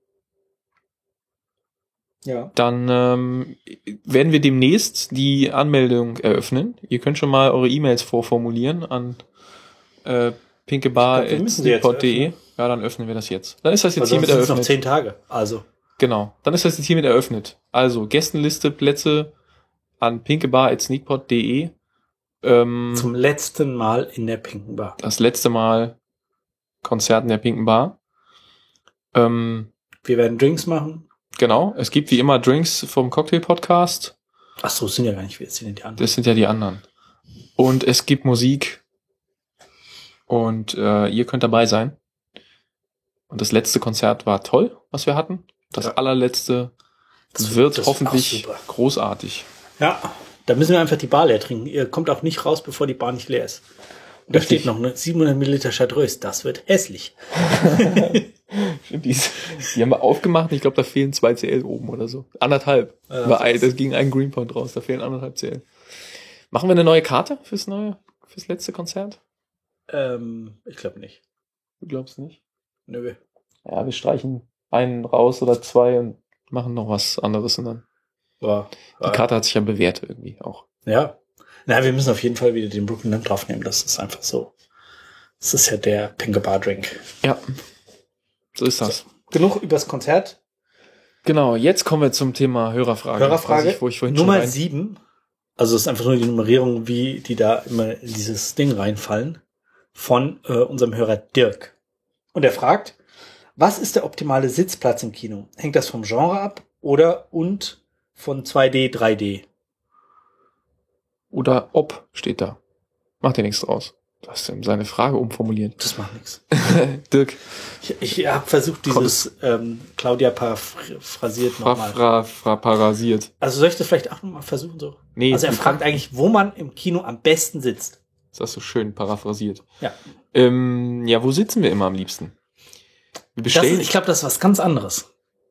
Ja. Dann werden wir demnächst die Anmeldung eröffnen. Ihr könnt schon mal eure E-Mails vorformulieren an pinkebar@sneakpot.de. Ja, dann öffnen wir das jetzt. Dann ist das jetzt hiermit eröffnet. Noch 10 Tage, also. Genau, dann ist das jetzt hiermit eröffnet. Also Gästenliste, Plätze an pinkebar@sneakpot.de. Zum letzten Mal in der Pinken Bar. Das letzte Mal Konzert in der Pinken Bar. Wir werden Drinks machen. Genau, es gibt wie immer Drinks vom Cocktail-Podcast. Ach so, sind ja gar nicht wir, das sind ja die anderen. Das sind ja die anderen. Und es gibt Musik. Und ihr könnt dabei sein. Und das letzte Konzert war toll, was wir hatten. Das allerletzte wird hoffentlich großartig. Ja, da müssen wir einfach die Bar leer trinken. Ihr kommt auch nicht raus, bevor die Bar nicht leer ist. Und da steht noch eine 700 Milliliter Chartreuse. Das wird hässlich. Die haben wir aufgemacht und ich glaube, da fehlen 2 CL oben oder so. 1,5. Das ging ein Greenpoint raus. Da fehlen 1,5 CL. Machen wir eine neue Karte fürs letzte Konzert? Ich glaube nicht. Du glaubst nicht? Nö. Ja, wir streichen einen raus oder 2 und machen noch was anderes und dann. Die Karte hat sich ja bewährt irgendwie auch. Ja. Na, wir müssen auf jeden Fall wieder den Brooklyn Lamp draufnehmen. Das ist einfach so. Das ist ja der Pinke Bar Drink. Ja. So ist das. So, genug übers Konzert. Genau, jetzt kommen wir zum Thema Hörerfrage. Wo ich Nummer 7. Also es ist einfach nur die Nummerierung, wie die da immer in dieses Ding reinfallen. Von unserem Hörer Dirk. Und er fragt, Was ist der optimale Sitzplatz im Kino? Hängt das vom Genre ab und von 2D, 3D? Oder ob steht da. Macht dir nichts draus. Du hast seine Frage umformuliert. Das macht nichts. Dirk. Ich habe versucht, dieses Claudia paraphrasiert nochmal. Parasiert. Also soll ich das vielleicht auch nochmal versuchen? So? Nee, also er fragt eigentlich, wo man im Kino am besten sitzt. Das hast du schön paraphrasiert. Ja. Ja, wo sitzen wir immer am liebsten? Wir bestellen. Ich glaube, das ist was ganz anderes.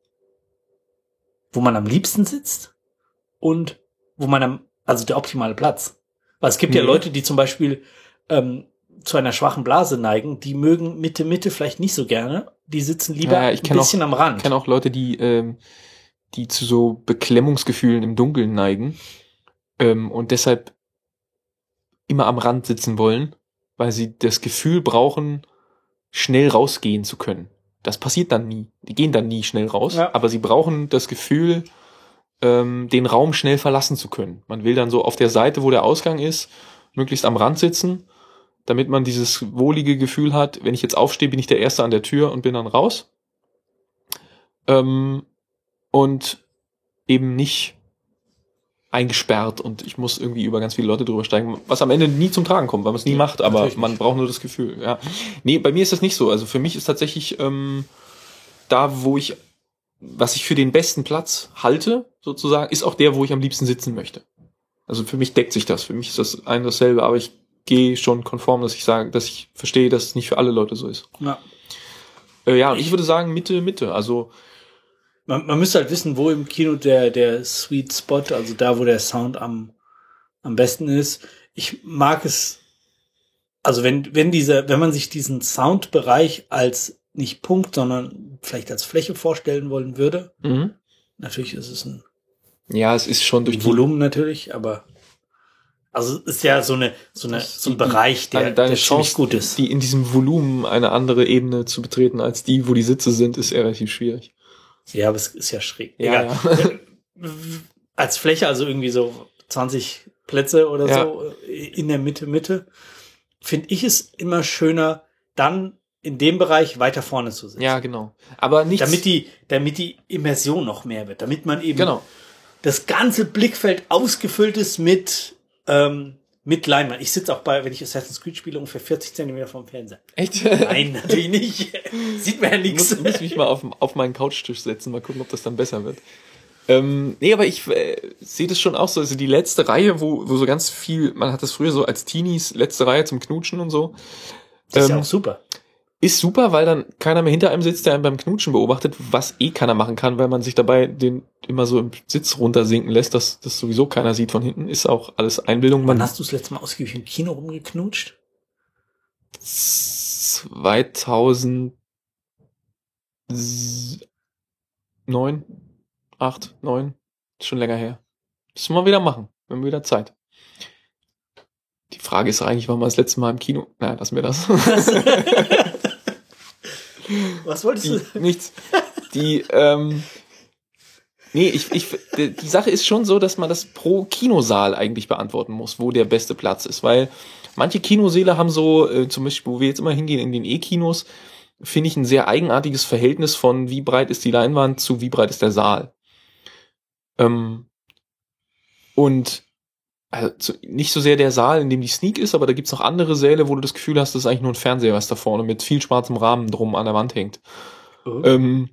Wo man am liebsten sitzt und wo man also der optimale Platz. Weil es gibt ja Leute, die zum Beispiel zu einer schwachen Blase neigen, die mögen Mitte vielleicht nicht so gerne. Die sitzen lieber ein bisschen am Rand. Ich kenne auch Leute, die zu so Beklemmungsgefühlen im Dunkeln neigen und deshalb immer am Rand sitzen wollen, weil sie das Gefühl brauchen, schnell rausgehen zu können. Das passiert dann nie. Die gehen dann nie schnell raus, aber sie brauchen das Gefühl, den Raum schnell verlassen zu können. Man will dann so auf der Seite, wo der Ausgang ist, möglichst am Rand sitzen, damit man dieses wohlige Gefühl hat, wenn ich jetzt aufstehe, bin ich der Erste an der Tür und bin dann raus. Und eben nicht eingesperrt und ich muss irgendwie über ganz viele Leute drüber steigen, was am Ende nie zum Tragen kommt, weil man es nie macht, aber man braucht nur das Gefühl. Ja. Nee, bei mir ist das nicht so. Also für mich ist tatsächlich da, was ich für den besten Platz halte, sozusagen, ist auch der, wo ich am liebsten sitzen möchte. Also für mich deckt sich das. Für mich ist das ein dasselbe, aber ich gehe schon konform, dass ich sage, dass ich verstehe, dass es nicht für alle Leute so ist. Ja. Ja, und ich würde sagen Mitte. Also man müsste halt wissen, wo im Kino der Sweet Spot, also da, wo der Sound am besten ist. Ich mag es, also wenn man sich diesen Soundbereich als nicht Punkt, sondern vielleicht als Fläche vorstellen wollen würde. Natürlich ist es es ist schon durch Volumen natürlich, aber also ist ja so ein Bereich, der ziemlich gut ist. Die in diesem Volumen eine andere Ebene zu betreten als die, wo die Sitze sind, ist eher relativ schwierig. Ja, aber es ist ja schräg. Ja. Als Fläche, also irgendwie so 20 Plätze oder so in der Mitte, finde ich es immer schöner, dann in dem Bereich weiter vorne zu sitzen. Ja, genau. Aber nicht damit die Immersion noch mehr wird, damit man eben das ganze Blickfeld ausgefüllt ist mit Leinwand. Ich sitze auch wenn ich Assassin's Creed spiele, ungefähr 40 Zentimeter vom Fernseher. Echt? Nein, natürlich nicht. Sieht man ja nichts. Muss mich mal auf meinen Couchtisch setzen, mal gucken, ob das dann besser wird. Nee, aber ich sehe das schon auch so. Also die letzte Reihe, wo so ganz viel, man hat das früher so als Teenies, letzte Reihe zum Knutschen und so. Das ist ja auch super. Ist super, weil dann keiner mehr hinter einem sitzt, der einen beim Knutschen beobachtet, was keiner machen kann, weil man sich dabei den immer so im Sitz runtersinken lässt, dass das sowieso keiner sieht von hinten. Ist auch alles Einbildung. Wann hast du das letzte Mal ausgiebig im Kino rumgeknutscht? 2009, 8, 9, ist schon länger her. Müssen wir wieder machen, wir haben wieder Zeit. Die Frage ist eigentlich, wann wir das letzte Mal im Kino... Naja, lassen wir das. Was wolltest du? Nichts. Die Sache ist schon so, dass man das pro Kinosaal eigentlich beantworten muss, wo der beste Platz ist, weil manche Kinosäle haben so, zum Beispiel, wo wir jetzt immer hingehen, in den E-Kinos, finde ich ein sehr eigenartiges Verhältnis von wie breit ist die Leinwand zu wie breit ist der Saal. Und also nicht so sehr der Saal, in dem die Sneak ist, aber da gibt's noch andere Säle, wo du das Gefühl hast, das ist eigentlich nur ein Fernseher, was da vorne mit viel schwarzem Rahmen drum an der Wand hängt. Und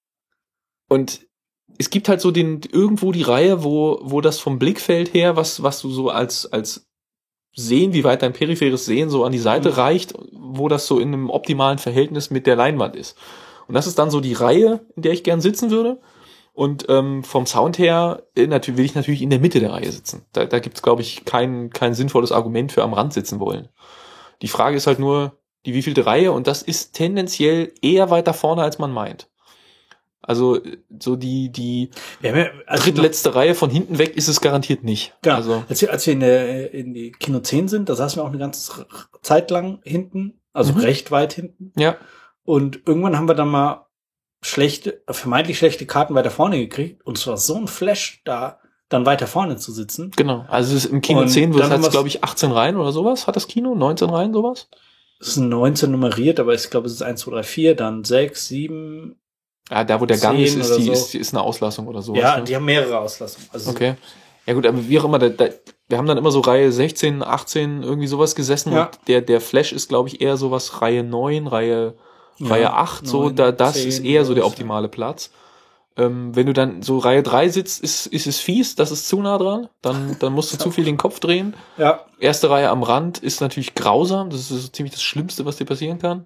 es gibt halt so irgendwo die Reihe, wo das vom Blickfeld her, was du so als Sehen, wie weit dein peripheres Sehen so an die Seite reicht, wo das so in einem optimalen Verhältnis mit der Leinwand ist. Und das ist dann so die Reihe, in der ich gern sitzen würde. Und vom Sound her will ich natürlich in der Mitte der Reihe sitzen. Da gibt's, glaube ich, kein sinnvolles Argument für am Rand sitzen wollen. Die Frage ist halt nur, die wievielte Reihe, und das ist tendenziell eher weiter vorne, als man meint. Also so die drittletzte Reihe von hinten weg ist es garantiert nicht. Genau. Also, als wir in die Kino 10 sind, da saßen wir auch eine ganze Zeit lang hinten, also recht weit hinten. Ja. Und irgendwann haben wir dann mal vermeintlich schlechte Karten weiter vorne gekriegt. Und es war so ein Flash, da dann weiter vorne zu sitzen. Genau. Also im Kino 10 hat es, glaube ich, 18 Reihen oder sowas. Hat das Kino 19 Reihen, sowas? es ist 19 nummeriert, aber ich glaube, es ist 1, 2, 3, 4, dann 6, 7. Ja, da wo der Gang 10 ist, oder so. ist eine Auslassung oder so. Ja, die haben mehrere Auslassungen. Also okay. Ja gut, aber wie auch immer, wir haben dann immer so Reihe 16, 18, irgendwie sowas gesessen. Ja. Und der Flash ist, glaube ich, eher sowas Reihe 9, Reihe 8, 9, so, das 10, ist eher so der optimale Platz. Wenn du dann so Reihe 3 sitzt, ist es fies, das ist zu nah dran, dann musst du zu viel den Kopf drehen. Ja. Erste Reihe am Rand ist natürlich grausam, das ist so ziemlich das Schlimmste, was dir passieren kann.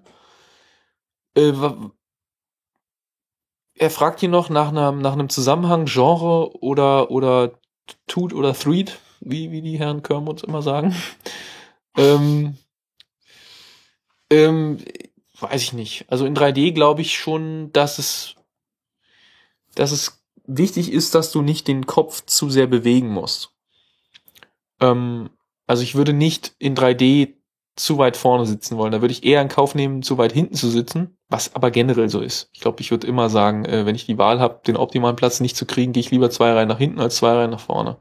Er fragt hier noch nach einem Zusammenhang, Genre oder Toot oder Threed, wie die Herren Kermit immer sagen. Weiß ich nicht. Also in 3D glaube ich schon, dass es wichtig ist, dass du nicht den Kopf zu sehr bewegen musst. Also ich würde nicht in 3D zu weit vorne sitzen wollen. Da würde ich eher in Kauf nehmen, zu weit hinten zu sitzen, was aber generell so ist. Ich glaube, ich würde immer sagen, wenn ich die Wahl habe, den optimalen Platz nicht zu kriegen, gehe ich lieber 2 Reihen nach hinten als 2 Reihen nach vorne.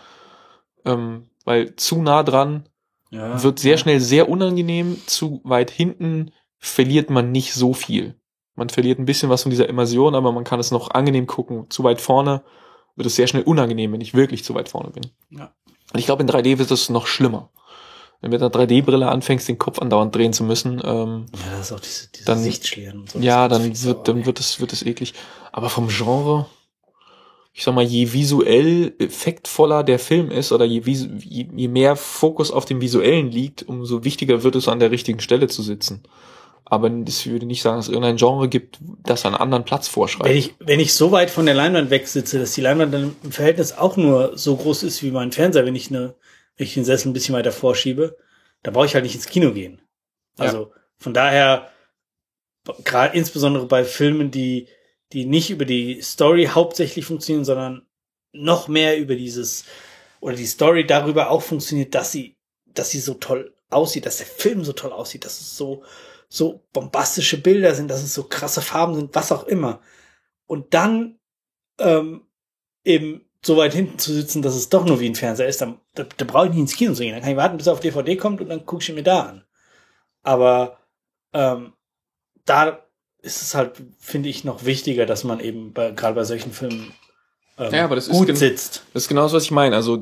Weil zu nah dran wird sehr schnell sehr unangenehm. Zu weit hinten verliert man nicht so viel. Man verliert ein bisschen was von dieser Immersion, aber man kann es noch angenehm gucken. Zu weit vorne wird es sehr schnell unangenehm, wenn ich wirklich zu weit vorne bin. Ja. Und ich glaube, in 3D wird es noch schlimmer. Wenn du mit einer 3D-Brille anfängst, den Kopf andauernd drehen zu müssen, das ist auch diese Sichtschlieren und so. Ja, dann wird es eklig. Aber vom Genre, ich sag mal, je visuell effektvoller der Film ist oder je mehr Fokus auf dem Visuellen liegt, umso wichtiger wird es, an der richtigen Stelle zu sitzen. Aber ich würde nicht sagen, dass es irgendein Genre gibt, das einen anderen Platz vorschreibt. Wenn ich so weit von der Leinwand weg sitze, dass die Leinwand dann im Verhältnis auch nur so groß ist wie mein Fernseher, wenn ich den Sessel ein bisschen weiter vorschiebe, dann brauche ich halt nicht ins Kino gehen. Also von daher, gerade insbesondere bei Filmen, die nicht über die Story hauptsächlich funktionieren, sondern noch mehr über die Story darüber auch funktioniert, dass sie so toll aussieht, dass der Film so toll aussieht, dass es so bombastische Bilder sind, dass es so krasse Farben sind, was auch immer. Und dann eben so weit hinten zu sitzen, dass es doch nur wie ein Fernseher ist, da brauche ich nicht ins Kino zu gehen. Dann kann ich warten, bis er auf DVD kommt und dann gucke ich ihn mir da an. Aber da ist es halt, finde ich, noch wichtiger, dass man eben gerade bei solchen Filmen aber das gut sitzt. Das ist genau das, was ich meine. Also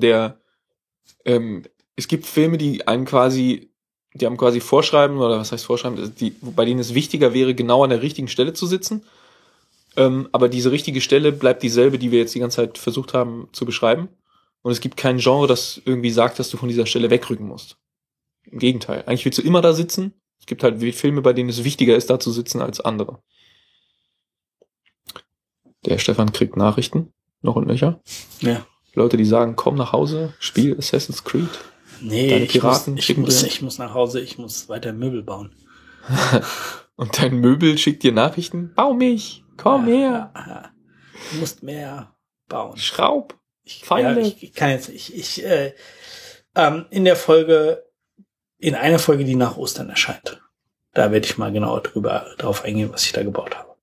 es gibt Filme, die einem quasi vorschreiben, oder was heißt vorschreiben, bei denen es wichtiger wäre, genau an der richtigen Stelle zu sitzen. Aber diese richtige Stelle bleibt dieselbe, die wir jetzt die ganze Zeit versucht haben zu beschreiben. Und es gibt kein Genre, das irgendwie sagt, dass du von dieser Stelle wegrücken musst. Im Gegenteil. Eigentlich willst du immer da sitzen. Es gibt halt Filme, bei denen es wichtiger ist, da zu sitzen als andere. Der Stefan kriegt Nachrichten, noch und nöcher. Ja. Leute, die sagen, komm nach Hause, spiel Assassin's Creed. Nee, deine Piraten ich muss nach Hause, ich muss weiter Möbel bauen. Und dein Möbel schickt dir Nachrichten? Bau mich, komm her. Ja. Du musst mehr bauen. Schraub. Ich kann jetzt nicht. In einer Folge, die nach Ostern erscheint, da werde ich mal genauer drauf eingehen, was ich da gebaut habe.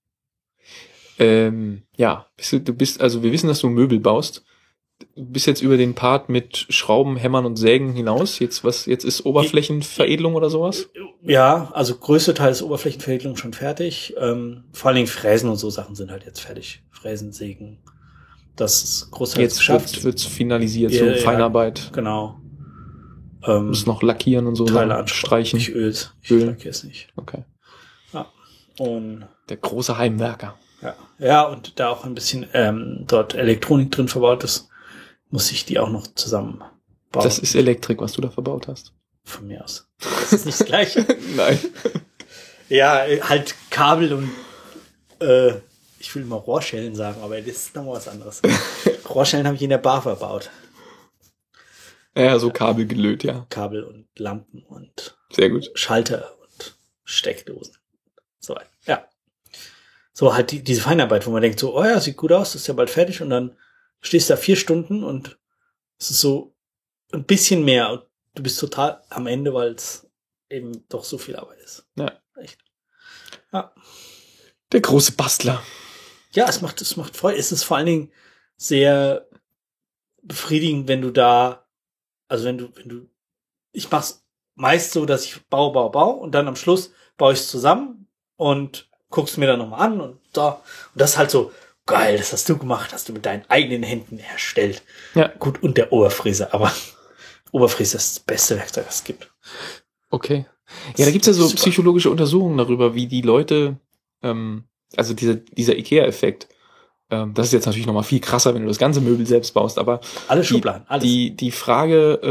Wir wissen, dass du Möbel baust. Du bist jetzt über den Part mit Schrauben, Hämmern und Sägen hinaus. Jetzt ist Oberflächenveredelung oder sowas? Ja, also größtenteils Oberflächenveredelung schon fertig. Vor allen Dingen Fräsen und so Sachen sind halt jetzt fertig. Fräsen, Sägen. Das ist großteils geschafft. Jetzt wird's finalisiert, so Feinarbeit. Genau. Muss noch lackieren und so. Teile streichen. Ich öl's. Ich Ölen. lackiere es nicht. Okay. Ja. Und der große Heimwerker. Ja, und da auch ein bisschen dort Elektronik drin verbaut ist, muss ich die auch noch zusammenbauen. Das ist Elektrik, was du da verbaut hast. Von mir aus. Das ist nicht das Gleiche. Nein. Ja, halt Kabel und ich will immer Rohrschellen sagen, aber das ist nochmal was anderes. Rohrschellen habe ich in der Bar verbaut. Ja, so Kabel gelöt, ja. Kabel und Lampen und sehr gut. Schalter und Steckdosen. So weiter. Ja. So halt diese Feinarbeit, wo man denkt so, oh ja, sieht gut aus, ist ja bald fertig und dann stehst du da 4 Stunden und es ist so ein bisschen mehr und du bist total am Ende, weil es eben doch so viel Arbeit ist. Ja. Echt. Ja. Der große Bastler. Ja, es macht Freude. Es ist vor allen Dingen sehr befriedigend, wenn du ich mach's meist so, dass ich baue und dann am Schluss baue ich es zusammen und guck's mir dann nochmal an und da. Und das ist halt so, geil, das hast du gemacht, hast du mit deinen eigenen Händen erstellt. Ja. Gut, und der Oberfräser, aber Oberfräser ist das beste Werkzeug, das es gibt. Okay. Ja, da gibt's ja so psychologische Untersuchungen darüber, wie die Leute, also dieser IKEA-Effekt, das ist jetzt natürlich nochmal viel krasser, wenn du das ganze Möbel selbst baust, aber alle Schubladen, alles. Die Frage,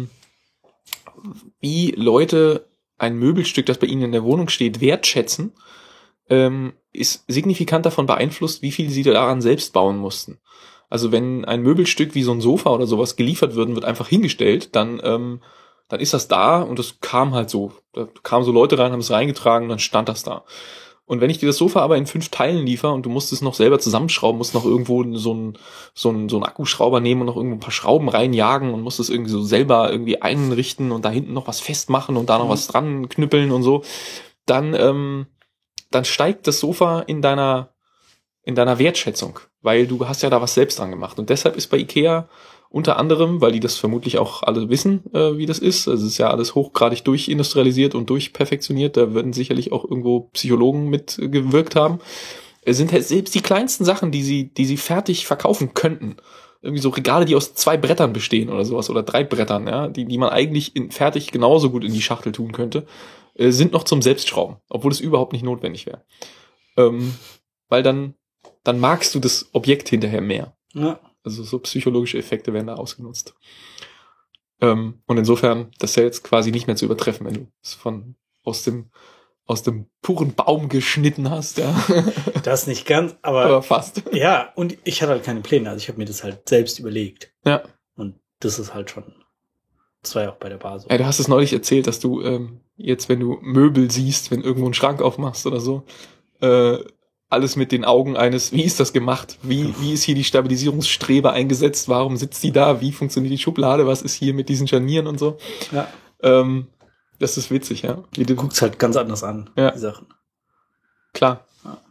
wie Leute ein Möbelstück, das bei ihnen in der Wohnung steht, wertschätzen, ist signifikant davon beeinflusst, wie viel sie daran selbst bauen mussten. Also wenn ein Möbelstück wie so ein Sofa oder sowas geliefert wird einfach hingestellt, dann ist das da und das kam halt so. Da kamen so Leute rein, haben es reingetragen und dann stand das da. Und wenn ich dir das Sofa aber in 5 Teilen liefere und du musst es noch selber zusammenschrauben, musst noch irgendwo so einen Akkuschrauber nehmen und noch irgendwo ein paar Schrauben reinjagen und musst es irgendwie so selber irgendwie einrichten und da hinten noch was festmachen und da noch was dran knüppeln und so, dann steigt das Sofa in deiner Wertschätzung, weil du hast ja da was selbst dran gemacht. Und deshalb ist bei IKEA unter anderem, weil die das vermutlich auch alle wissen, wie das ist. Also es ist ja alles hochgradig durchindustrialisiert und durchperfektioniert. Da würden sicherlich auch irgendwo Psychologen mitgewirkt haben. Es sind halt selbst die kleinsten Sachen, die sie fertig verkaufen könnten. Irgendwie so Regale, die aus 2 Brettern bestehen oder sowas oder 3 Brettern, ja, die man eigentlich fertig genauso gut in die Schachtel tun könnte, sind noch zum Selbstschrauben, obwohl es überhaupt nicht notwendig wäre. Weil dann magst du das Objekt hinterher mehr. Ja. Also so psychologische Effekte werden da ausgenutzt. Und insofern, das ist ja jetzt quasi nicht mehr zu übertreffen, wenn du es aus dem puren Baum geschnitten hast, ja. Das nicht ganz, aber fast. Ja, und ich hatte halt keine Pläne, also ich habe mir das halt selbst überlegt. Ja. Und das ist halt schon, das war ja auch bei der Basis. Ja, du hast es neulich erzählt, dass du jetzt, wenn du Möbel siehst, wenn irgendwo einen Schrank aufmachst oder so, alles mit den Augen eines, wie ist das gemacht? Wie ist hier die Stabilisierungsstrebe eingesetzt? Warum sitzt die da? Wie funktioniert die Schublade? Was ist hier mit diesen Scharnieren und so? Ja. Das ist witzig, ja. Du guckst halt ganz anders an, ja. Die Sachen. Klar.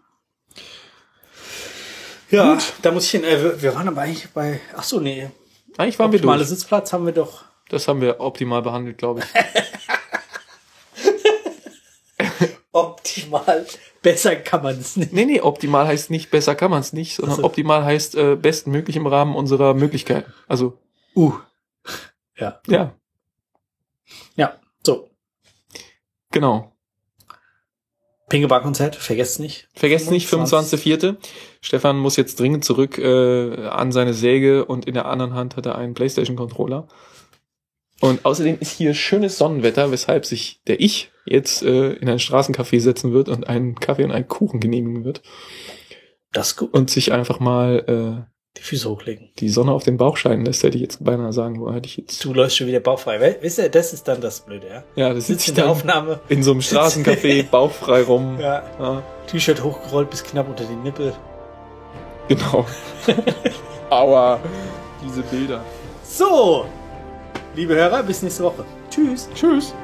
Ja, gut. Da muss ich hin, wir waren aber eigentlich bei, ach so, nee. Eigentlich waren wir durch. Optimale Sitzplatz haben wir doch. Das haben wir optimal behandelt, glaube ich. Optimal. Besser kann man es nicht. Nee, optimal heißt nicht, besser kann man es nicht, sondern optimal heißt bestmöglich im Rahmen unserer Möglichkeiten. Also, Ja. Ja. Ja, so. Genau. Pingebar-Konzert, vergesst nicht. Vergesst nicht, 25.04. Stefan muss jetzt dringend zurück an seine Säge und in der anderen Hand hat er einen PlayStation-Controller. Und außerdem ist hier schönes Sonnenwetter, weshalb sich ich jetzt in ein Straßencafé setzen wird und einen Kaffee und einen Kuchen genehmigen wird. Das ist gut. Und sich einfach mal die Füße hochlegen. Die Sonne auf den Bauch scheinen lässt, hätte ich jetzt beinahe sagen, wo hätte ich jetzt. Du läufst schon wieder bauchfrei. Wisst ihr, das ist dann das Blöde, ja? Ja, das sitzt in der Aufnahme. In so einem Straßencafé, bauchfrei rum. Ja. T-Shirt hochgerollt bis knapp unter den Nippel. Genau. Aua. Diese Bilder. So. Liebe Hörer, bis nächste Woche. Tschüss. Tschüss.